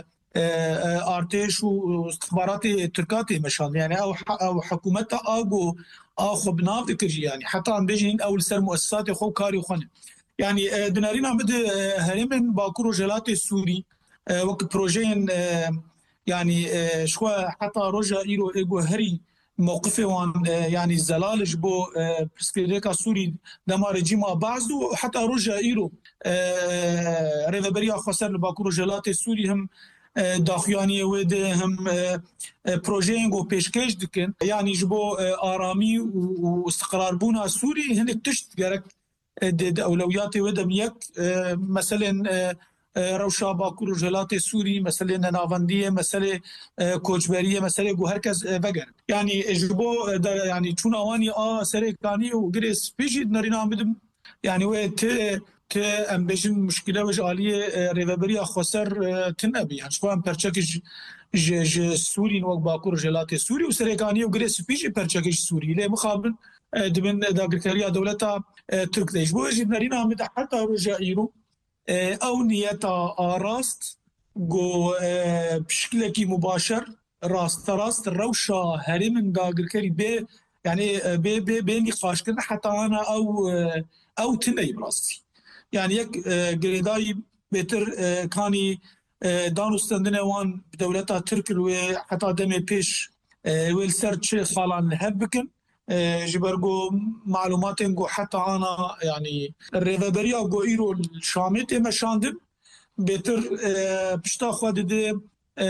ارتش و استخبارات ترکات مشان يعني او او حكومه اغو اخو بناف كرجي يعني حتى عم بيجين اول سر مؤسسات خو كاري خن يعني دنارينا بد هرمن باكورو جلات السوري وقت بروجين يعني شو حتى رجا ايرو ايغو هري موقفه وان يعني زلالج بو برسكريكا سوري دما رجيم بعضو حتى رجا ايرو ريفبريا خسر باكورو جلات السوري هم داخیانی ود هم پروژه و پیشکش دکن یعنی جبو آرامی و استقرار بونا سوری هنک تشت گرک اولویات ودم یک مثلا روشا باکور جلات سوری مثلا ناوندیه مثلا کوچبریه مثلا گو هرکس وگر یعنی اجبو یعنی چون اوانی آ سرکانی و گریس پیشید نرینا بدم یعنی و ت ت ام بجن مشکله وج عالیه ریوبری خسر تنبی یعنی شو ام پرچکش ج ج سوری نو باکور جلات سوری و سرکانی و گریس پیش پرچکش سوری له مخابل دبن داگرکریا دولتا ترک دیش بو اجد نرینا مد حتی رجائیرو او نیتا راست گو بشکلکی مباشر راست راست روشا هرمن داگرکری به یعنی به به به نقاش کردن حتی انا او او تنی براستی یعنی یک گریدای بهتر کانی دانستندن وان دولتا ترک و حتی دم پیش ویل سرچ خالان لهب بکن جبرگو معلومات انگو حتی انا يعني الريفابريا گو ايرو الشامت مشاندم بهتر بشتا خود ده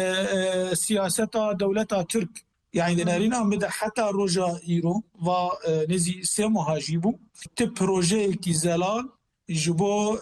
سياستا دولتا ترك يعني دنارينا مده حتى روجا ايرو و نزي سه مهاجيبو تب بروجه كي زلال جبو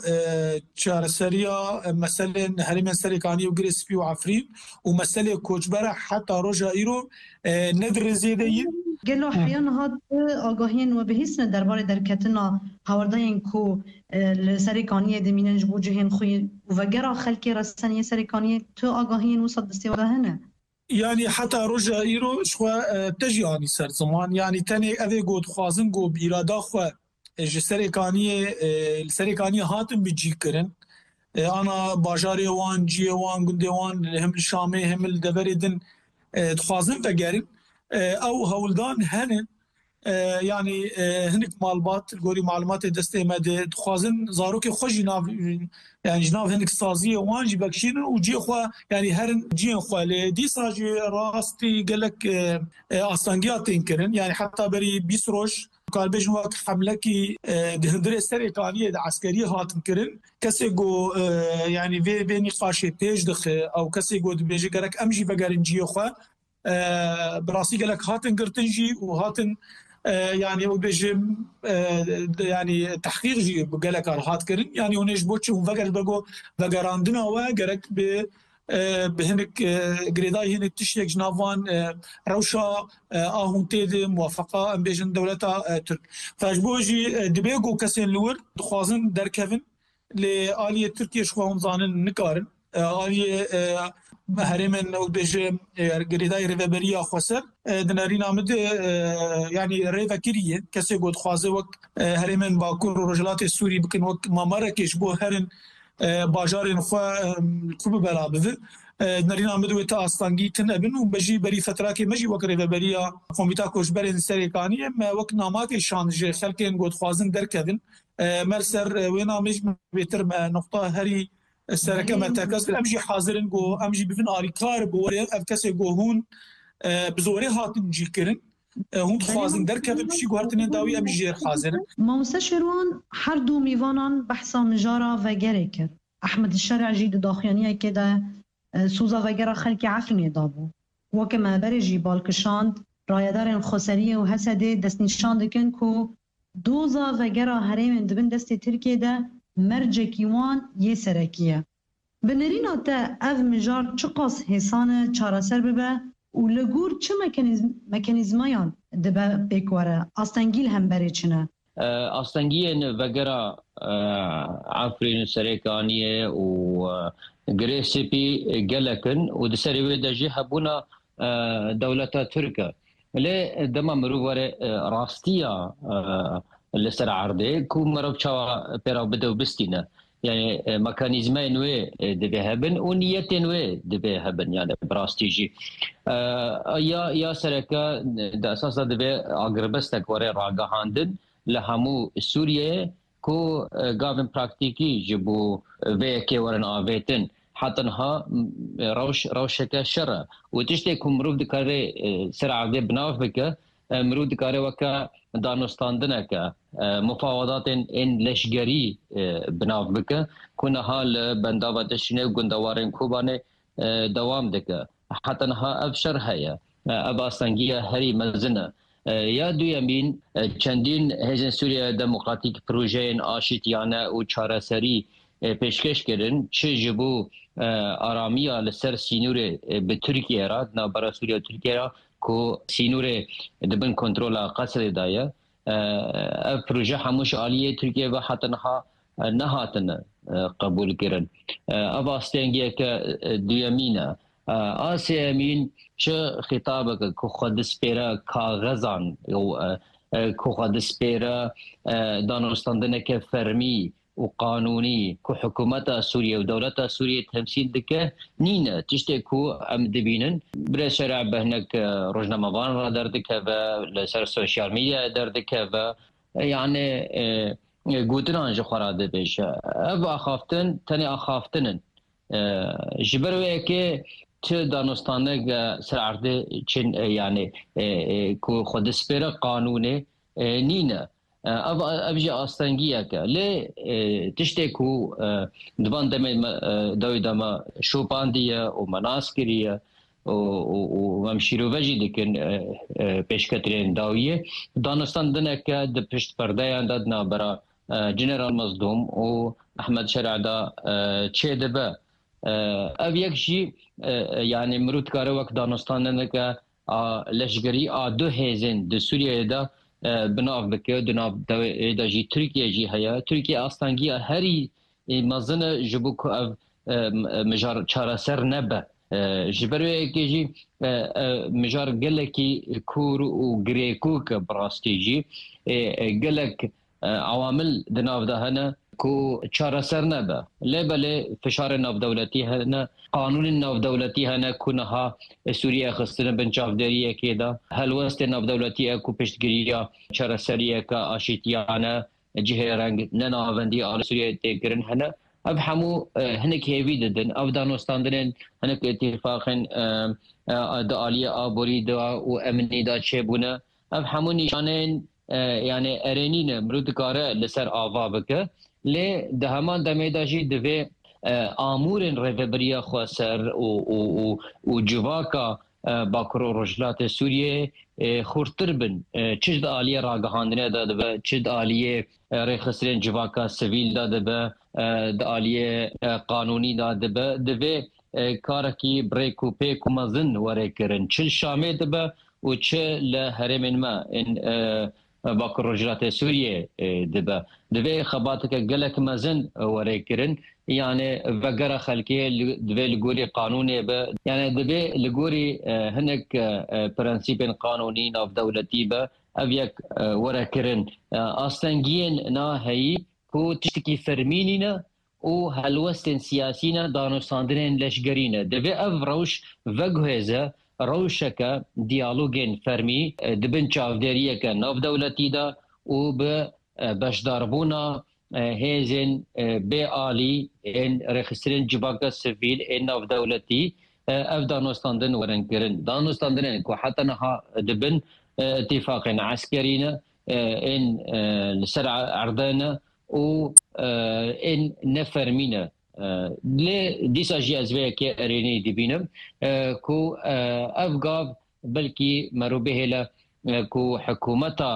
چارسريا مثلا هرمن سركاني وغريسبي وعفرين ومساله كوچبره حتى روجا ايرو ندر زيده گلو حیان هات آگاهین و بهیسن درباره درکتنا هاورداین کو لسرکانی دمیننج بو جهن خوی و گرا خلکی رسانیه سرکانی تو آگاهین و صد استوادهنه يعني حتى رجع ايرو شو تجياني سر زمان يعني تاني اذي قد خوازن قو بإرادا خو سرکانی السرکانی هاتم بجي كرن انا باجاري وان جي وان قندي وان هم الشامي هم الدبردن خوازن فقرن او هولدان هن يعني هنك مالبات الجوري معلومات دستي مد خوازن زاروك خوجي ناف يعني جناب هنك سازيه وانجي بكشين وجي خو يعني هرن جين خو دي ساجي راستي قالك اصلانجيات ينكرن يعني حتى بري بيسروش قال بيجن وقت حملكي دهندري سريكانيه عسكريه هاتن كرن كسي جو يعني في في نقاش بيج دخ او كسي جو بيجي قالك امجي بقرنجي خو براسي قالك هاتن قرتنجي وهاتن يعني وبيجم يعني تحقيق جي قالك هات كرن يعني ونيش بوتش وفقر بقو فقراندنا وقالك ب بهنك قريداي هنك تشيك جنافان روشا اهون تيد موافقه ام بيجن دولتا ترك فاجبوجي دبيغو كسين لور خوازن دركفن لآلية تركيا شخوهم زانن نكارن آلية هرمن او بيجي قريداي ريفابريا خسر دنارين عمد يعني ريفاكيريه كسي قد خوازه وك هرمن باكور رجلات السوري بكن وك ماماركش بو هرن باجارين خو الكوب بلابذ دنارين عمد وتا استانجي تنبن وبجي بري فتراكي مجي وك ريفابريا كوميتا كوشبرين سريكانيه ما وك نامات شانج خلكين قد خوازن دركدن مرسر وينا مش بيتر نقطه هري السركه مرتكز امجي حاضرن جو امجي بفن اريكار بوري افكسي جو هون بزوري هاتن جيكرن هون خوازن دركب بشي غارتن داوي امجي حاضرن مستشارون هر دو میوانان بحثا مجارا و گریکر احمد الشرع جید داخیانی كده سوزا و گرا خلق عفرین دابو وكما برجي بالكشاند رايدار خسريه و حسده دست نشان دکن کو دوزا و گرا هرم دبن دست ترکیه ده مرجکی وان یه سرکیه بنرین تا اف مجار چقاس حسان چارسر ببه و لگور چه مکانیزم مکانیزمایان دبه بکواره آستنگیل هم بره چنه آستنگیل وگرا عفرین سرکانیه و گریسیپی گلکن و دسری و دجی هبونا دولتا ترکه لی دما مرواره راستیا لسر عرضه کو مرب چاوا پیرا بدو بستینه يعني ميكانيزمين نوي دبي هبن ونية نوي دبي هبن يعني براستيجي آه يا يا سركا دا اساسا دبي اغربستك وري راغاهاندن لهمو سوريا كو غافن براكتيكي جبو ويكي ورن افيتن حتى انها روش روشك شر وتشتي كمرود كاري سرعه بناف بك مرود كاري وكا دانستاندنك مفاوضات ان لشگری بناف بك كنا حال بنداوت شنو گندوارن کوبانه دوام دك حتى انها ابشر هيا ابا سنگيه هري مزنه یا دویمین چندین هێزن سووریا دموکراتیک پروژeyên aşîtiyane û çareserî pêşkeş kirin çi ji bo aramiya li ser sînûrê bi Tirkiye re navbera Sûriya Tirkiye re ku sînûrê dibin kontrola Qesedê de ye ev proje hemû ji aliyê Tirkiye ve heta niha nehatine qebûl kirin. Ev astengiyeke duyemîn e. A sêyemîn çi xîtabeke ku xwe dispêre kaxezan ku xwe dispêre danostandineke fermî û qanûnî ku hikûmeta Sûriye û dewleta Sûriye temsîl dike nîne tiştê ku em dibînin birê şerê behnek rojnamevan re derdikeve li ser sosyal medyayê derdikeve yani gotinan ji xwe re dibêje. Ev axaftin tenê axaftinin ji ber wê yekê çi danostanek ser erdê çin yani ku xwe dispêre qanûnê nîne. Ev ev jî astengiyeke lê tiştê ku divan demê dewê de me şopandiye û me nas kiriye û em şîrove jî dikin pêşketirên dawiyê danostandineke di pişt perdeyan de di navbera General Mazlûm û Ehmed Şerê de çê dibe. Ev yek jî yani mirov dikare wek danostandineke leşgerî a du hêzên di Sûriyeyê de binav bike di nav devê de jî Tirkiye jî heye. Tirkiye astangiya herî mezin e ji bo ku ev mijar çareser nebe. Ji ber wê yekê jî mijar gelekî kûr û girêkûk e bi rastî jî gelek awamil di nav de hene ku çareser nebe. Lêbelê fişarên navdewletî hene, qanûnên navdewletî hene ku niha Sûriye xistine bin çavderiyekê de, helwestên navdewletî e ku piştgiriya çareseriyeke aşîtiyane cihê reng nenavendî ala Sûriyeyê tê kirin hene. Ev hemû hinek hêvî didin. Ev danostandinên hinek îtîfaqên di aliyê aborî de û eminî de çêbûne. Ev hemû nîşaneyên yani erênî ne mirov dikare li ser ava bike. Lê di heman demê de jî divê amûrên rêveberiya xwe ser û civaka Bakurê Rojhilatê Sûriyê xurttir bin. Çi di aliyê ragihandinê de dibe, çi di aliyê rêxistirên civaka sivîl de dibe, di aliyê qanûnî de dibe. Divê karekî birêk û pêk û mezin were kirin. Çi Şamê dibe û çi li herêmên me Bakurê Rojhilatê Sûriyê dibe. Divê xebateke gelek mezin were kirin. Yani vegera xelkê divê li gorî qanûnê be. Yani divê li gorî hinek prensîpên qanûnî navdewletî be ev yek were kirin. Astengiyên naheyî ku tiştekî fermînî ne û helwestên siyasî ne danostandinên leşgerî ne. Divê ev rewş veguhêze rewşeke diyalogên fermî dibin çavderiyeke navdewletî de û bi beşdarbûna hêzên bêalî ên rêxistirên civaka sivîl ên navdewletî ev danostandin werin kirin. Danostandinên ku heta niha dibin îtîfaqên eskerî ne ên li ser erdê ne û ên nefermî ne. Lê dîsa jî ez vê yekê erênî dibînim ku ev gav belkî merûbehêle ku hikûmeta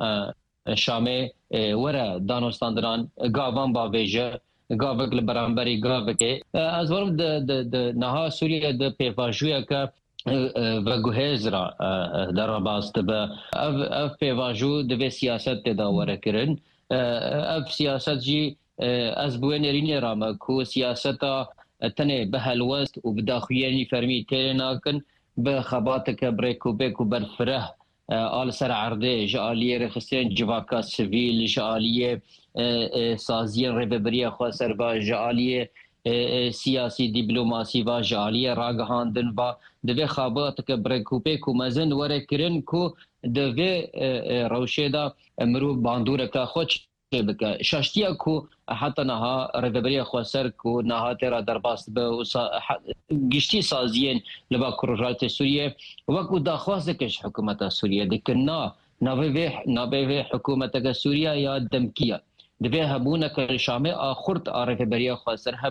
Şamê were danostandinan gavan bavêje gavek li beramberî gavekê. Ez warim di niha Sûriye di pêvajûyeke veguhêz re derbas dibe. Ev ev pêvajû divê siyasetê de were kirin. Ev siyaset jî ez bi wê nêrînê re me ku siyaseta tenê bi helwest û bi daxuyanî fermî têrê nakin bi xebateke birêk û pêk û berfireh al ser erdê ji aliyê rêxistirên civaka sivîl, ji aliyê saziyên rêveberiya xwe serbaş, ji aliyê siyasî dîplomasî va, ji aliyê ragihandin va divê xebateke birêk û pêk û mezin were kirin ku divê rewşê de mirov bandoreka xwe bike. Şaştiya ku heta niha rêveberiya xwe ser ku niha tê re derbas dibe û giştî saziyên li Bakurê Rojhilatê Sûriyê wekû daxwazeke ji hikûmeta Sûriyê dikin na navê vê hikûmeteke Sûriya ya demkî ye. Divê hebûneke li Şamê a xurt a rêveberiya xwe ser hebe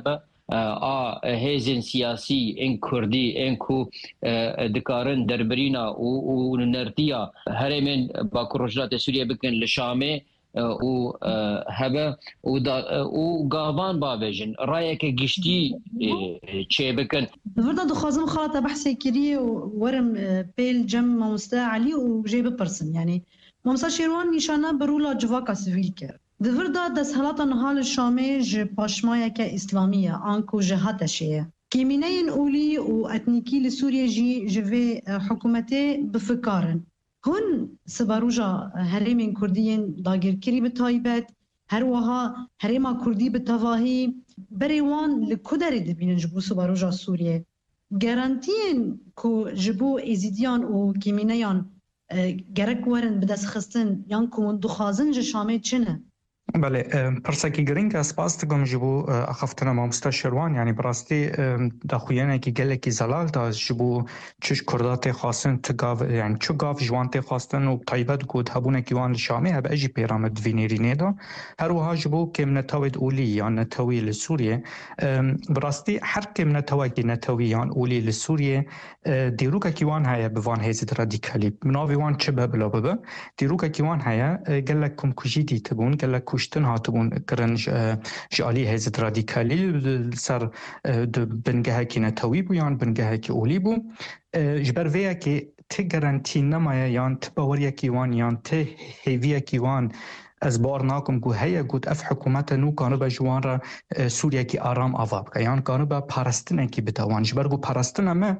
آ هیزن سیاسی این کردی این کو دکارن دربرینا و نرتیا هرمن با کروجات سوریه بکن لشامه و هبه و قابان بابجن رأيك گشتی چه بکن فردا دخوازم خاطر بحثي كريه ورم بيل جم مامستا علي وجيب برسن يعني مامستا شيروان نشانه برولا جواكا سيفيل كر دفردا دسهلاتا نهال الشامي ج باشمايا كإسلامية انكو جهات شيء كيمينين أولي وأتنيكي لسوريا جي جفي حكومتي بفكارن هون سباروجا هرمين كرديين داغير كري بتايبت هروها هرما كردي بتواهي بريوان لكدر دبين جبو سباروجا سوريا جارانتين كو جبو ازيديان و كيمينيان جرك ورن بدس خستن يان كو دخازن جشامي چنه بله پرسکی گرینگ اسپاس تگم جبو اخفتنا ما مستشروان يعني براستي دخویانه کی گله کی زلال دا جبو چش کردات خاصن تگاو يعني چو گاف جوانت خاصن و طيبت گود هبونه کیوان شامی هب اجي پیرامد وینیرینه دا هر وها جبو کم نتاوید اولی یا نتاوی لسوریه براستي هر کم نتاوی کی نتاوی یا اولی لسوریه دیروکا کیوان هيا بوان هيزد رادیکالی مناوی وان چه ببلا ببه دیروکا کیوان هيا گله کم کجیدی تبون گله کشتن هاتبون کرنج جالی هزت رادیکالی سر بنگه کی نتوی بو یان بنگه کی اولی بو جبر ویا کی ت گارانتی نمایا یان تباوریا کی وان یان ت هیویا کی وان از بار ناکم گو هيا گوت اف حکومت نو کانو با جوان را سوریا کی آرام آواب که یان کانو با پارستن کی بتوان جبر گو پارستن اما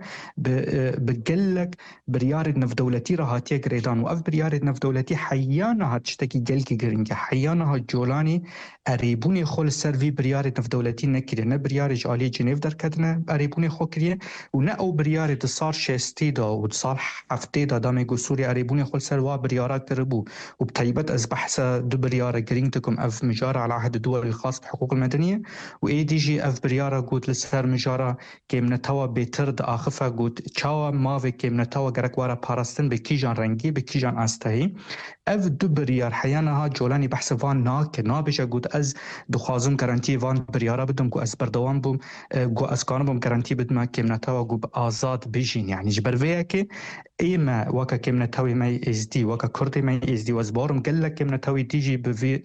بگلک بریار نف دولتی را هاتیه گریدان و اف بریار نف دولتی حیانا هات شتکی گل کی گرینگه حیانا هات جولانی اریبونی خول سروی بریار نف دولتی نکیره نه بریار جالی جنیف در کدنه اریبونی خو کریه و نه او بریار دسار شستی دا و دسار هفته دا دامه گو سوریا اریبونی خول سروا بریارات کربو و بطیبت از بحث دو بريارة جرينتكم أف مجارة على عهد الدول الخاص بحقوق المدنية وإي دي جي أف بريارة قوت لسفر مجارة كيم نتوا بيترد آخفة قوت تشاوا ماوي كيم نتوا جركوارا باراستن بكيجان رنجي بكيجان أستهي أف دو بريار حيانها جولاني بحث وان ناك نابجا قوت أز دخوازم جرانتي وان بريارة بدم قو أز بردوان بوم قو أز كانو بوم جرانتي بدما كيم نتوا قو بآزاد بيجين يعني جبر فياكي إيما وكا كيم نتاوي ماي إز دي وكا كردي ماي إز دي وزبارم قلك كيم نتاوي تيجي بفي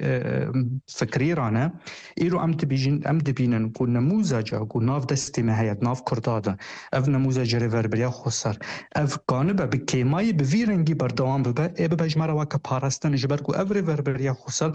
فكري رانا إيرو أم تبيجين أم دبينن قو نموزجا قو ناف دستي مهيد ناف كردادا أف نموزج ريفربريا خسر أف قانبا بكيماي بفي رنجي بردوان ببا إيه ببجمارا وكا باراستان جبر قو أف ريفربريا خسر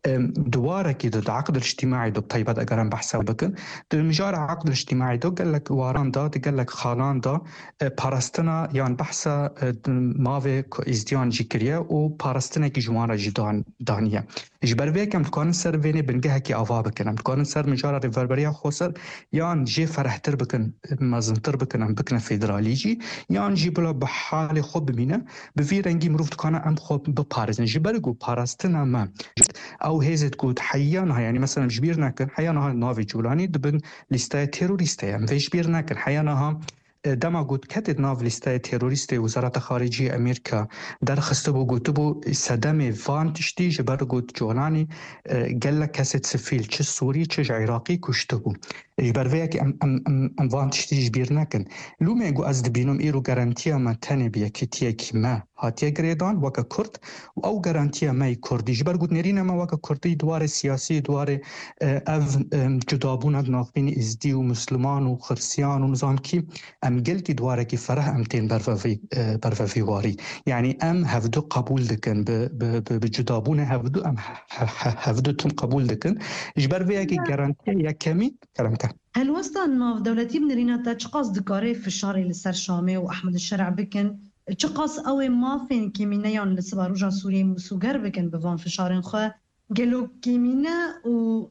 دوارة كي دو عقد الاجتماعي دو بطيبات أقران بحثا بكن دو مجار عقد الاجتماعي دو قلك واران دا دو قلك خالان دا باراستنا يان بحثا ماوی ازدیان جی کریه و پارستنه کی جوان را جدان دانیه جبر وی کم تکان سر وینه بنگه کی آوا بکنم تکان سر مجارا ریوربریا خسر یان جی فرحتر بکن مزنتر بکنم بکنه فدرالی جی یان جی بلا بحال خوب ببینه به وی رنگی مروف تکان ام خوب بپارزن جبر گو پارستنه ما او هزت گود حیانها يعني مثلا جبير نكن حيانها نافي جولاني دبن لسته تيروريسته ام جبير نكن حيانها دما گوت کتید ناو لیسته تروریست وزارت خارجه امریکا در خسته بو گوت بو صدم وان تشتی جبر گوت جولانی گله کست سفیل چه سوری چه عراقی کشته بو جبر وی که ام ام ام وان تشتی جبیر نکن لو میگو از دبینم ایرو گارانتیا ما تنه بیا کتیه کی ما هاتیه گریدان وکا کرد و او گارانتیا مای کردی جبر گوت نرینه ما وکا کردی دوار سیاسی دوار اف جدابون ناقبین ازدی و مسلمان و خرسیان و نظام کی ام قلتي دوارك فرح امتين برفافي برفافي واري يعني ام هفدو قبول دكن بجدابونه هفدو ام هفدو تم قبول دكن اجبر فيها كي جارانتي يا كمي كلامك هل وسط ناف دولتي بنرينا تشقاس دكاري في الشهر لسر شامي واحمد الشرع بكن تشقاس اوي ما فين كيمينيان لسباروجا سوري مسوغر بكن بفان في شهرين خو قالوا كيمينا و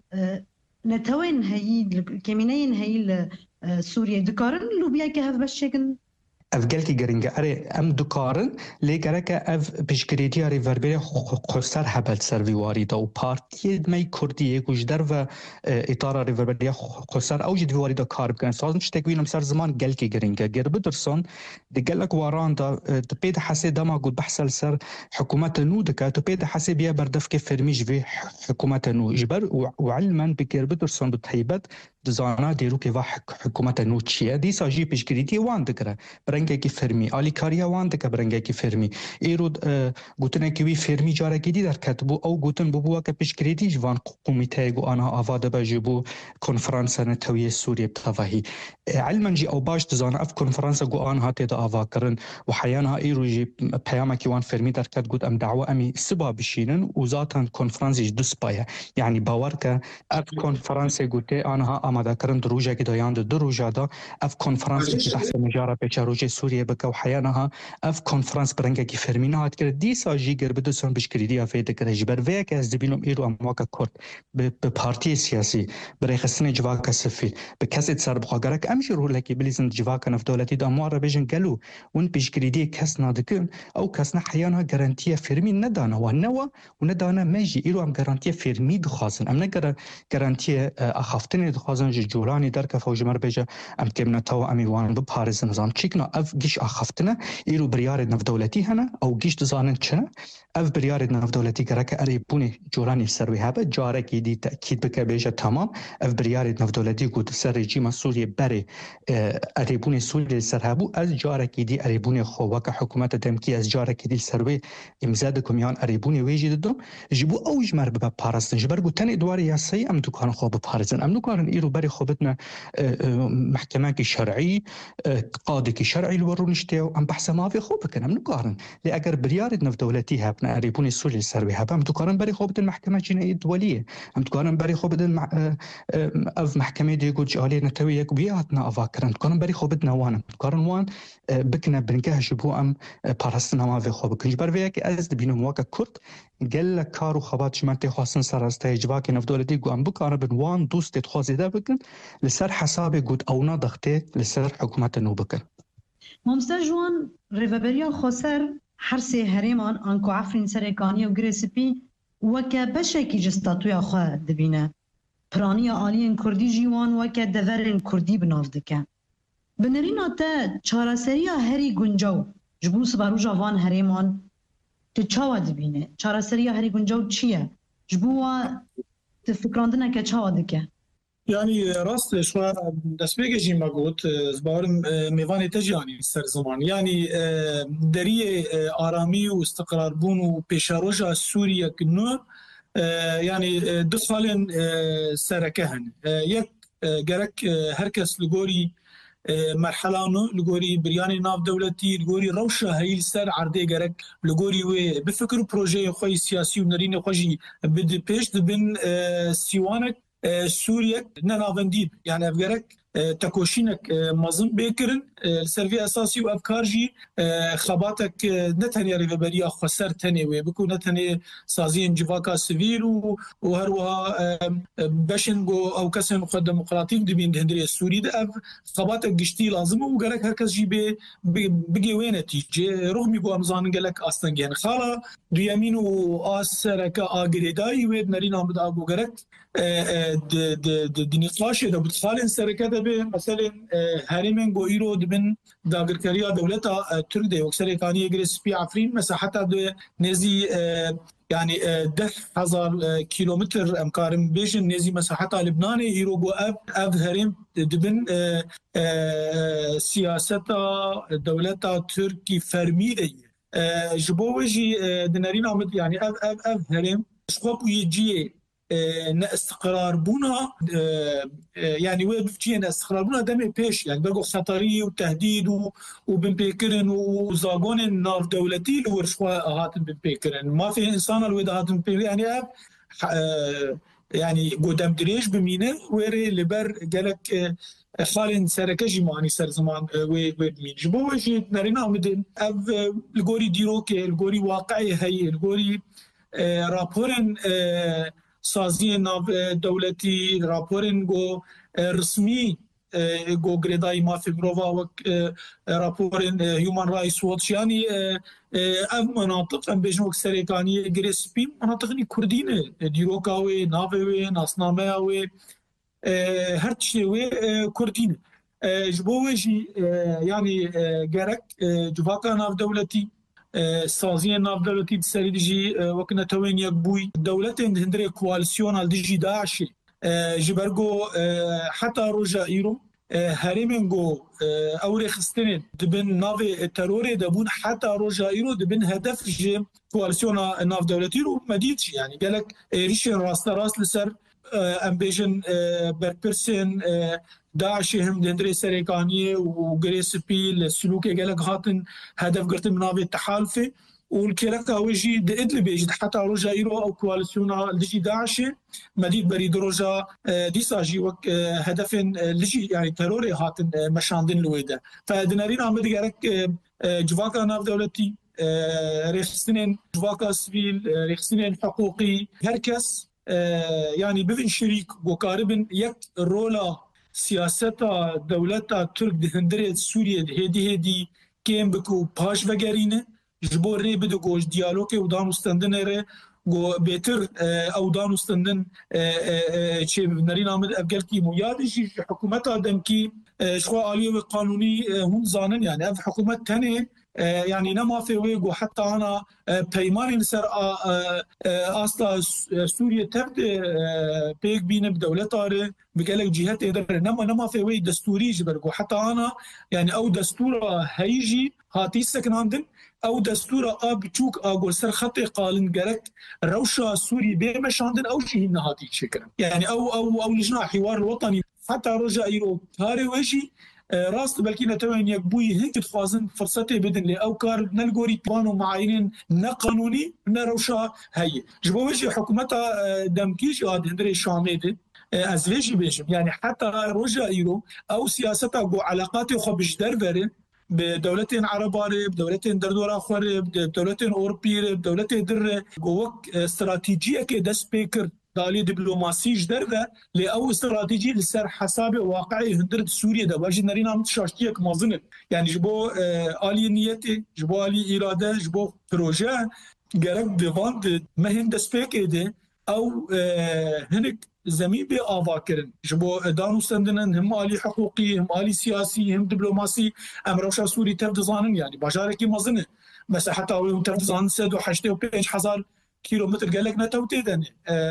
نتوين هي كيمينين هي سوريا دكارن لوبيا كهف بشكل اف گلکی گرینگه اره ام دکارن لیگره که اف بشکریتی اره وربره خسر حبل سروی واری دا و پارتی می کردی گوشدر و اطار اره وربره خسر اوجد وی واری دا کار بکن سازن چتگوینم سر زمان گلکی گرینگه گر بدرسون دی گلک واران دا دا پید حسی دما گود بحثل سر حکومت نو دکه تو پید حسی بیا بردف که فرمیج وی حکومت نو جبر و علما بگر بدرسون بتحیبت دزانا دیرو که واحد حکومت نوچیه دی ساجی پیشگیری وان دکره برنگه کی فرمی آلیکاریا وان دکه برنگه کی فرمی ایرو گوتنه کی وی فرمی جاره گیدی در کتبو او گوتن ببوا که پیشگیری جوان قومیته گو آنها آواده بجبو کنفرانس نتوی سوریه بتوهی علما جی او باش دزانا اف کنفرانس گو آنها تیدا آوا کرن و حیانها ایرو جی پیاما کی وان فرمی در کت گوت ام دعوه امی سبا بشینن و ذاتن کنفرانس دو سپایه یعنی باور که اف کنفرانس گوته آنها آماده کردن دروجه که دایاند دروجه دا اف کنفرانس که بحث مجاره پیچاروجه سوریه بکه و حیانها اف کنفرانس برنگه کی فرمینه هات کرد دی ساجی گر بدوسون بشکریدی افیده کرد جبر وی که از دبینم ایرو امواک کرد به پارتی سیاسی برای خستن جواک سفیر به کسی سر بخاگرک امشی رو لکی بلیزن جواک نف دولتی دا مواره بجن گلو اون بشکریدی کس نادکن او کس نه حیانها گارانتی فرمی ندانه و نوا و ندانه مجی ایرو ام گارانتی فرمی دخوازن ام نگر گارانتی اخافتنی دخوازن جورانی در که فوج مربجه ام کم نتاو امیوان به پارس نظام چیکنا اف گیش اخافتنه ایرو بریار نف دولتی هنه او گیش دزانن چه اف بریار نف دولتی گرک اریبونی جورانی سروی هبه جاره کی دی تاکید بکه بیجه تمام اف بریار نف دولتی گود سر رژیم سوریه بری اریبونی سوریه سرهبو از جاره کی دی اریبونی خو وک حکومت دمکی از جاره کی دی سروی امزاد کمیان اریبونی ویجی ددم جبو اوج مر به پاراستن جبر گوتن ادوار یاسی ام دکان خو به پارزن ام دکان ایرو بری خوبتنا محكمة شرعي قاضي شرعي الورونشتيو ام بحث ما في خوب كان ام نقارن لاجر بريار نف دولتي هابنا ريبوني سوري السربي هاب ام تقارن بري خوبت المحكمة الجنائية الدولية ام تقارن بري خوبت اف محكمة دي قد جالي نتوي بياتنا افاكرن تقارن بري خوبتنا وانا تقارن وان بكنا بنكه شبو ام باراستنا ما في خوب كنج بر وياك از بينو موقع كرد قال كارو خبات شمنتي خاصن سر استجواك نف دولتي قو ام بكار بنوان دوست تخوازي بكن لسر حساب قد اونا ضغطه لسر حكومة نو بكن ممسا جوان ريفابريا خسر حرسي هريمان انكو عفرين سريكاني وغريسبي وكا بشكي جستاتويا خواه دبينه پرانيا آلين كردي جيوان وكا دورن كردي بناف دكا بنرينا تا چارسريا هري گنجاو جبو سبارو جوان هريمان تچاوا دبينه چارسريا هري گنجاو چيه جبو تفكراندنا كا چاوا دكا يعني راست شوار دسبيجي جي ماغوت زبارم ميواني تجاني سر زمان يعني دريه آرامي واستقرار بون وبيشاروجا سوريا كنو يعني دخلن سركهن يك جرك هركس لغوري مرحلانو لغوري برياني ناف دولتي لغوري روشة هاي السر عرضي جرك لغوري وبفكر بروجي خوي سياسي ونرين خوجي بدي بيش دبن سيوانك سوريا ننافندين يعني افجرك تكوشينك مازن بيكرن السيرفي اساسي وافكار جي خباتك نتني ريفبريا خسر تني وبكو نتني سازين جواكا سيفيل وهروها بشن جو او كسن خد ديمقراطيك دبين هندري السوري ده خباتك جشتي لازم وقالك هركز جي بيجي وين تيجي رغم يبو امزان قالك اصلا يعني خاله ريامين واسرك اغريداي ويد نرينا بدا ابو قالك د نقاش ده بتخالن سركه به مثلا هرمن گو ایرو دبن داگرکریا دولتا ترک ده اکثر کانی گرسپی عفرین مساحت ده نزی يعني ده هزار كيلومتر امكارم بيجن نزي مساحتها لبنان ايرو بو اب اب هرم دبن سياستا دولتا تركي فرمي دي جبوجي دنارينا يعني اب اب اب هرم سكوب يجي استقرار بونا يعني وين بفجينا استقرار بونا دمي بيش يعني بقوا خطري وتهديد وبن بيكرن وزاغون الناف دولتي ورشوا هاتن بن بيكرن ما في انسان الويد هاتن بيكرن يعني اب يعني قدام دريج بمينه ويري لبر قالك خالن سركجي ماني سر زمان وي بمين جبوا شي نارينا مدن اب الغوري ديروكي الغوري واقعي هي الغوري رابورن سازی ناو دولتی راپورن گو رسمی گو گردای ما فبروا و راپورن هیومن رایتس واتش یعنی اف مناطق ام بجنوک سرکانی گرسپی مناطقی کردینه دیروکاوی ناوی ناسنامه‌اوی هر چیزی کردینه جبوجی یعنی گرک جواکا ناو دولتی سازی ناف دولتی سری دیجی وقت نتوین یک بوی دولت هندره کوالسیون al دیجی داعش جبرگو حتی روژا ایرو هرمنگو اوری خستنه دبن ناو ترور دبون حتی روژا ایرو دبن هدف جه کوالسیون ناو دولتی رو مدید شی یعنی گلک ریش راست راست لسر امبیشن برپرسن داعش هم دندري سريكانيه وغريس بي السلوك قالك هاتن هدف قرت من ناوي التحالفه والكيركا ويجي دئدل بيجي حتى رجا ايرو او كواليسيونا لجي داعش مديد بريد رجا ديساجي وك هدف لجي يعني تروري هاتن مشاندن لويدا فدنارين عم دقارك جواكا ناف دولتي ريخستنين جواكا سبيل ريخستنين حقوقي هركس يعني بفن شريك وقاربن يك رولا سياستا دولتا ترك دهندريت سوريا هدي هدي كيم بكو باش وگرينه جبور ري بدو گوش ديالوكي ودان استندن ري گو بيتر او دان استندن چه نرين آمد افگل كي ميادشي حكومتا دمكي شخوا عالية قانوني هم زانن يعني اف حكومت تاني يعني نما في ويجو حتى أنا بيماني نسر أصلا سوريا تبدأ بيك بينا بدولة طارئ بقالك جهات إدارة نما نما في وي دستوري جبرجو حتى أنا يعني أو دستورة هيجي هاتي سكن عندن أو دستورة أب تشوك أقول سر خطي قالن جرك روشة سوري بيمش عندن أو شيء نهاتي شكرا يعني أو أو أو لجنة حوار الوطني حتى رجع يرو هاري وشي راست بلكي نتوين يكبوي هيك تخوازن فرصتي بدن لي أو كار نلقوري بانو معاينين نقانوني نروشا هي جبوشي حكومتها دمكيش قاد هندري شاميدي أزليجي بيجم يعني حتى رجع يرو أو سياستها جو علاقاتي خبش دربري بدولتين عرباري بدولتين دردورا خوري بدولتين أوروبية بدولتين در جوك استراتيجية كده سبيكر دالي دبلوماسيش درده لأو استراتيجي لسر حساب واقعي هندرد سوريا ده واجد نرينا متشاشتيك مازنه يعني جبو آلي نيتي جبو آلي إرادة جبو بروجه جرق ديفان مهم دسبيك إيده أو هنك زمين بي آفاكرن جبو دانو سندنن هم آلي حقوقي هم آلي سياسي هم دبلوماسي أمروشا سوري تفدزانن يعني بجاركي مازنه مثلا حتى ويهم تفدزان سد وحشته وبيج حزار كيلومتر قالك نتوتي دني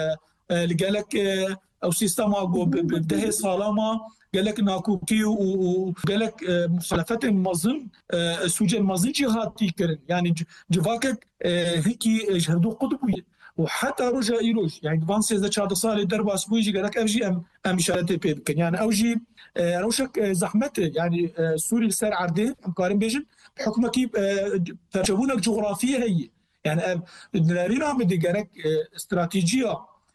قالك او سيستم اقو بدهي صالما قالك ناكوكي وقالك مخالفات مظن سوجن مظن جهات تيكرن يعني جواكك هيكي جهدو قطبي وحتى رجع يروج يعني فانسي اذا شاد صار درب اسبوعي قالك افجي ام ام شارتي بيبكن يعني اوجي روشك زحمته يعني سوري سر عرضه امكارن بيجن بحكمك ترجمونك جغرافيه هي يعني نارينا عم دقارك استراتيجية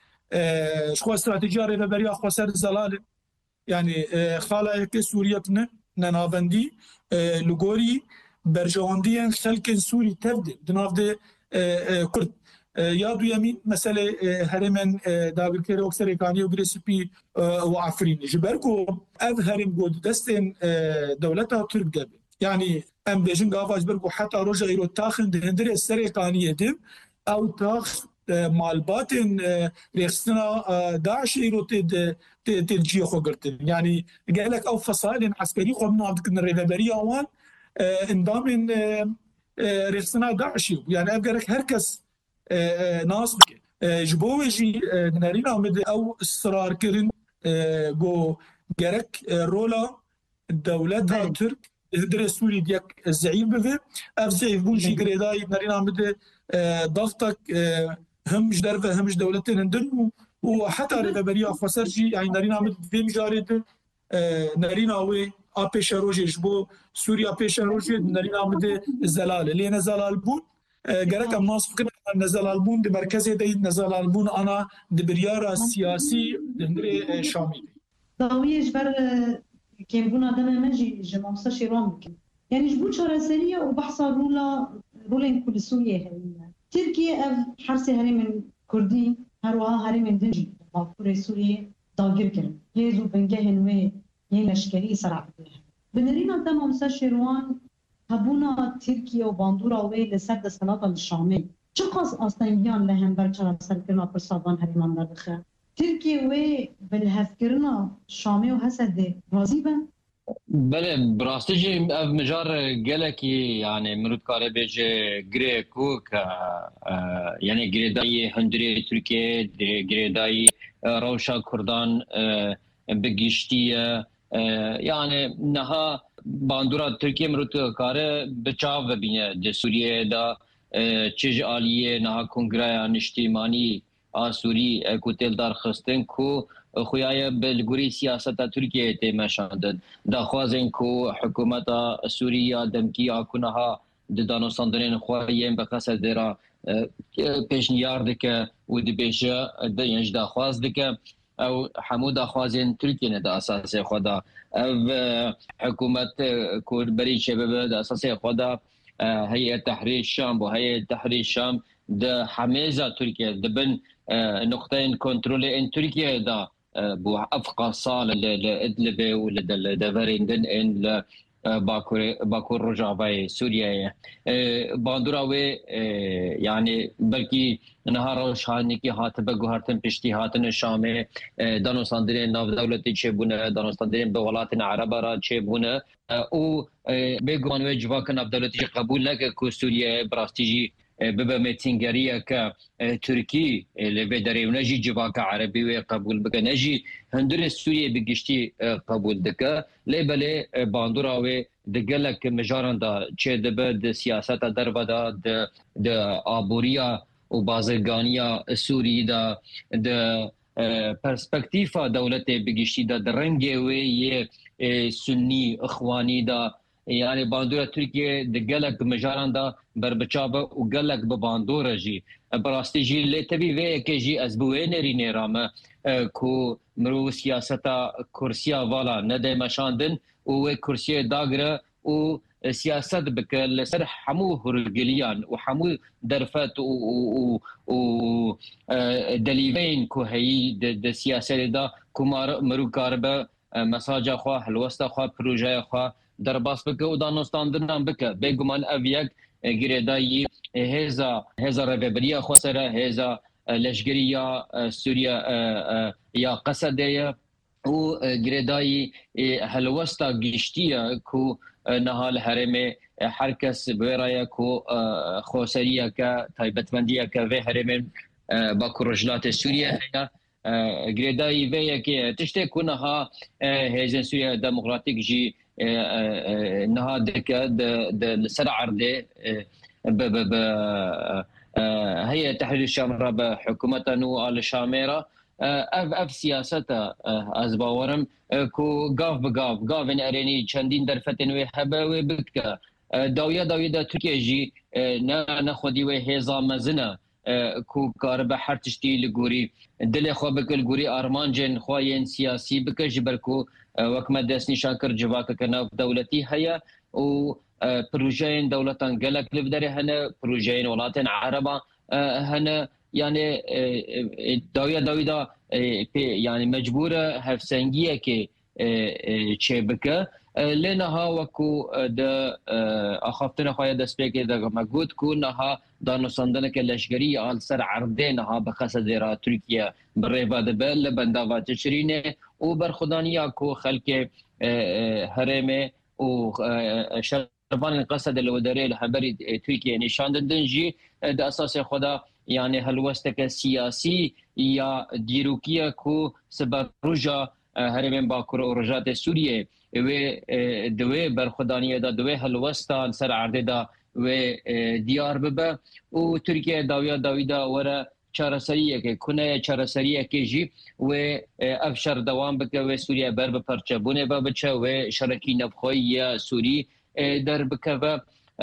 شخوا استراتيجية ريبابريا خوا سر الزلال يعني خالق سوريا بنا ننافندي لغوري برجوانديا خلق سوري تبدأ دناف دي كرد يادو يمين مسألة هرمن داغل كيري وكسر إيقاني وغريسبي وعفرين جبركو أذ هرم قد دستين دولتها ترك دابل يعني ام بيجن غافاج بركو حتى رجع يرو تاخن دهندري السرقانيه دم او تاخ مالباتن ريخستنا داعش يرو تد تلجي خو قرت يعني قال لك او فصائل عسكري خو من عندك الريبابريه وان انضام ريخستنا داعش يعني ابقى هركس ناس جبوجي نارينا مد او اصرار كرن جو جرك رولا دولتها ترك هدري سوري ديك الزعيم بفي اف زعيم بونشي قريداي نارينا مد ضغطك همش درفه همش دولتين هندن وحتى ريبابريا خسرجي يعني نارينا مد في مجاريد نارينا وي ابيش روجي جبو سوريا بيش روجي نارينا مد الزلال لين زلال بون جرك الناس فكرة نزلال بون دي مركزي دي نزلال بون انا دبريارا سياسي هندري شامي ضويش بر كان بونا دم مجي جمامسا شيرام يعني جبو شراسرية وبحصة رولا رولين كل سوريا هرمينا تركيا حرسي هري من كردي هروها هري من دنجي باكوري سوريا داغير كرن ليزو بنجهن وي ينشكري سرع بها بنرينا دمامسا شيروان هبونا تركيا وباندورا وي لسد سلاطة الشامي شقص أصلا يان لهم برشا سلكنا برصابان هريمان دردخه تركيا وي بالهفكرنا شامي وهسد رازيبا بله براستجی اف مجار گلکی یعنی مرد کاره بیجه گره کوک یعنی گریدای هندری ترکیه گریدای روشا کردان بگیشتی یعنی نها باندورا ترکیه مرد کاره بچاو ببینه ده سوریه دا چیج آلیه نها کنگره نشتیمانی آسوری کوتل دار خستن کو خویای بلگوری سیاست ترکیه تیمشاندن داخوازن کو حکومت سوریه دمکی آکنها دانو ساندرین خواهیم بخصه دیرا پیشنیار دکه و دی بیشه دینج داخواز دکه او حمو داخوازن ترکیه نه دا اساس خدا او حکومت کو بری شبه دا اساس خدا هيئة تحرير الشام وهيئة تحرير الشام ده حميزة تركيا دبن نقطين كنترول ان تركيا ده بو افقى صال لادلب ولا دفرندن ان باكور باكور رجعباي سوريا باندوراوي يعني بلكي نهار شانكي هاتبه گوهرتن پشتی هاتن شام دانو ساندرين ناف دولتي چبونه دانو ساندرين به ولاتن عرب را چبونه او بگوان و جواکن ناف دولتي قبول نک کو سوريا براستيجي ببا ميتينغاريا ك تركي اللي بدري ونجي جواك عربي وقبول بك نجي هندر سوريا بگشتي قبول دك لبله باندوراوي دگلك مجارن دا چه دبد سياست دربدا د د ابوريا و بازرگانیا سوری دا د پرسپکتیفا دولت بگشتی دا درنگه وی سنی اخوانی دا یعنی باندور ترکیه د گلک مجاران دا بربچابه و گلک به باندور جی براستی جی لیتوی وی که جی از بوین رینه رامه کو مرو سیاستا کرسیا والا نده مشاندن و کرسیا داگره و سیاست بکه لسر حمو هرگلیان و حمو درفت و و دلیوین که هی د سیاست دا که مرو کاربه مساجا خواه حلوستا خواه پروژه خواه در باس بکه و دانستاندنان بکه بگمان او یک گریدایی هزا هزا رببریا خواه سره هزا لشگری یا سوریا یا قصده و گریدایی حلوستا گشتیه که نهال حرم هر کس برای کو خوسریه که تایبتمندیه که و حرم با کرجلات سوریه هیا گریدایی وی که تشته کنها هیزن سوریه دموکراتیک جی نها دکه د سر عرضه ب ب هي تحرير الشام رب حكومة نو آل شاميرا اف اف سیاستا از باورم کو گاف بگاف گاون ارینی چندین درفتن و هبه و بکه داویا داویا دا ترکیه جی نه نه خودی و هزا مزنه کو کار به هر تشتی لگوری دل خو بکل گوری ارمانجن خوین سیاسی بکه جبر کو وکمه دست نشان کر جواک کنه دولتی هيا و پروژه دولتان گلک لبدره هنه پروژه ولاتن عربا هنه يعني داوية داوية يعني مجبورة هفسنجية كي شبكة لأنها وكو دا أخافتنا خواهي دا سبيكي دا مجهود كونها دانو صندنة كاللشگري آل سر عردينها بخصة ديرا تركيا بريفا دبال بندافا تشرينه وبرخدانيا كو خلق هرمي و شرفان القصد الوداري الحبري تركيا نشان دنجي دا أساس خدا يعني هلوستك سياسي يا ديروكيا كو سبب رجا هرمين باكر ورجات سوريا و دوي برخدانية دا دوي هلوستا سر عرض دا و ديار ببا و تركيا داويا داويدا ورا چارسريه که کنه چارسريه که جي و افشار دوام بك و سوريا بر بپرچبونه با بچه و شرکی نبخوی سوري در بك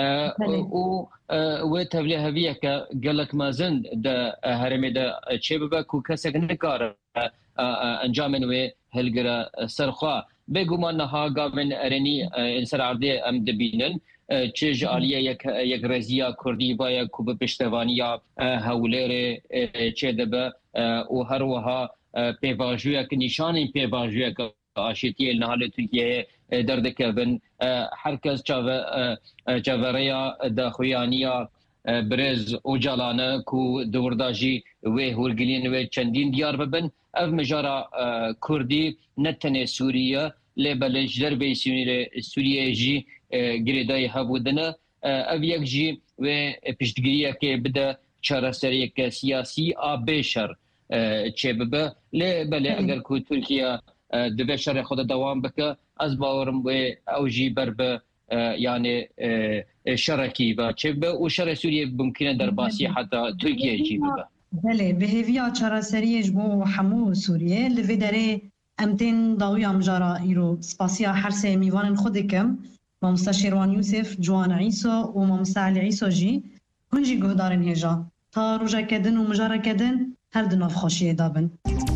و و تبلیغ هویه که گلک مازن د هرمه د چبه کو کسک نکار انجام و هلگر سرخوا بگمان ها گاون ارنی انسر عرضه ام دبینن چه عالیه یک یک رزیا کردی با یک کوب پشتوانیا هولر چه دبه و هر وها پیواژویا که نشان پیواژویا که آشتی نهال ترکیه درد کبن هر کس چاوریا د خویانیا برز او جلانه کو دورداجی و هورگلین و چندین دیار ببن اف مجارا کردی نتنه سوریه لبلش دربي سوريا جي جريداي هبودنا أبيك جي وبشتغرية كبدا چارەسەرێکە سیاسی ئابێشەر چێببە لێ بەلێ ئەگەر کو تورکیا دەبێت شەڕێ خۆدا دەوام بکە ئەس باوەڕم وێ ئەو ژی بەر بە یانێ شەڕێکی بە چێبە و شەڕێ سووریە بمکنە دەرباسی حتا تورکیەجی ببە بەێ بهێویا چارەسەریەش بۆ هەموو سووریە لەوێ دەرێ ئەمتێن داویا مژارە ئیرۆ سپاسیا هەرسێ میوانن خۆ دەکەم مامۆستا شێروان یوسف جوانە عیسۆ و مامۆستا عەلی عیسۆژی هونجی گهدارن هێژا تا ڕۆژەکەدن و مژارەکەدن هەر دناف خۆشیێدا بن.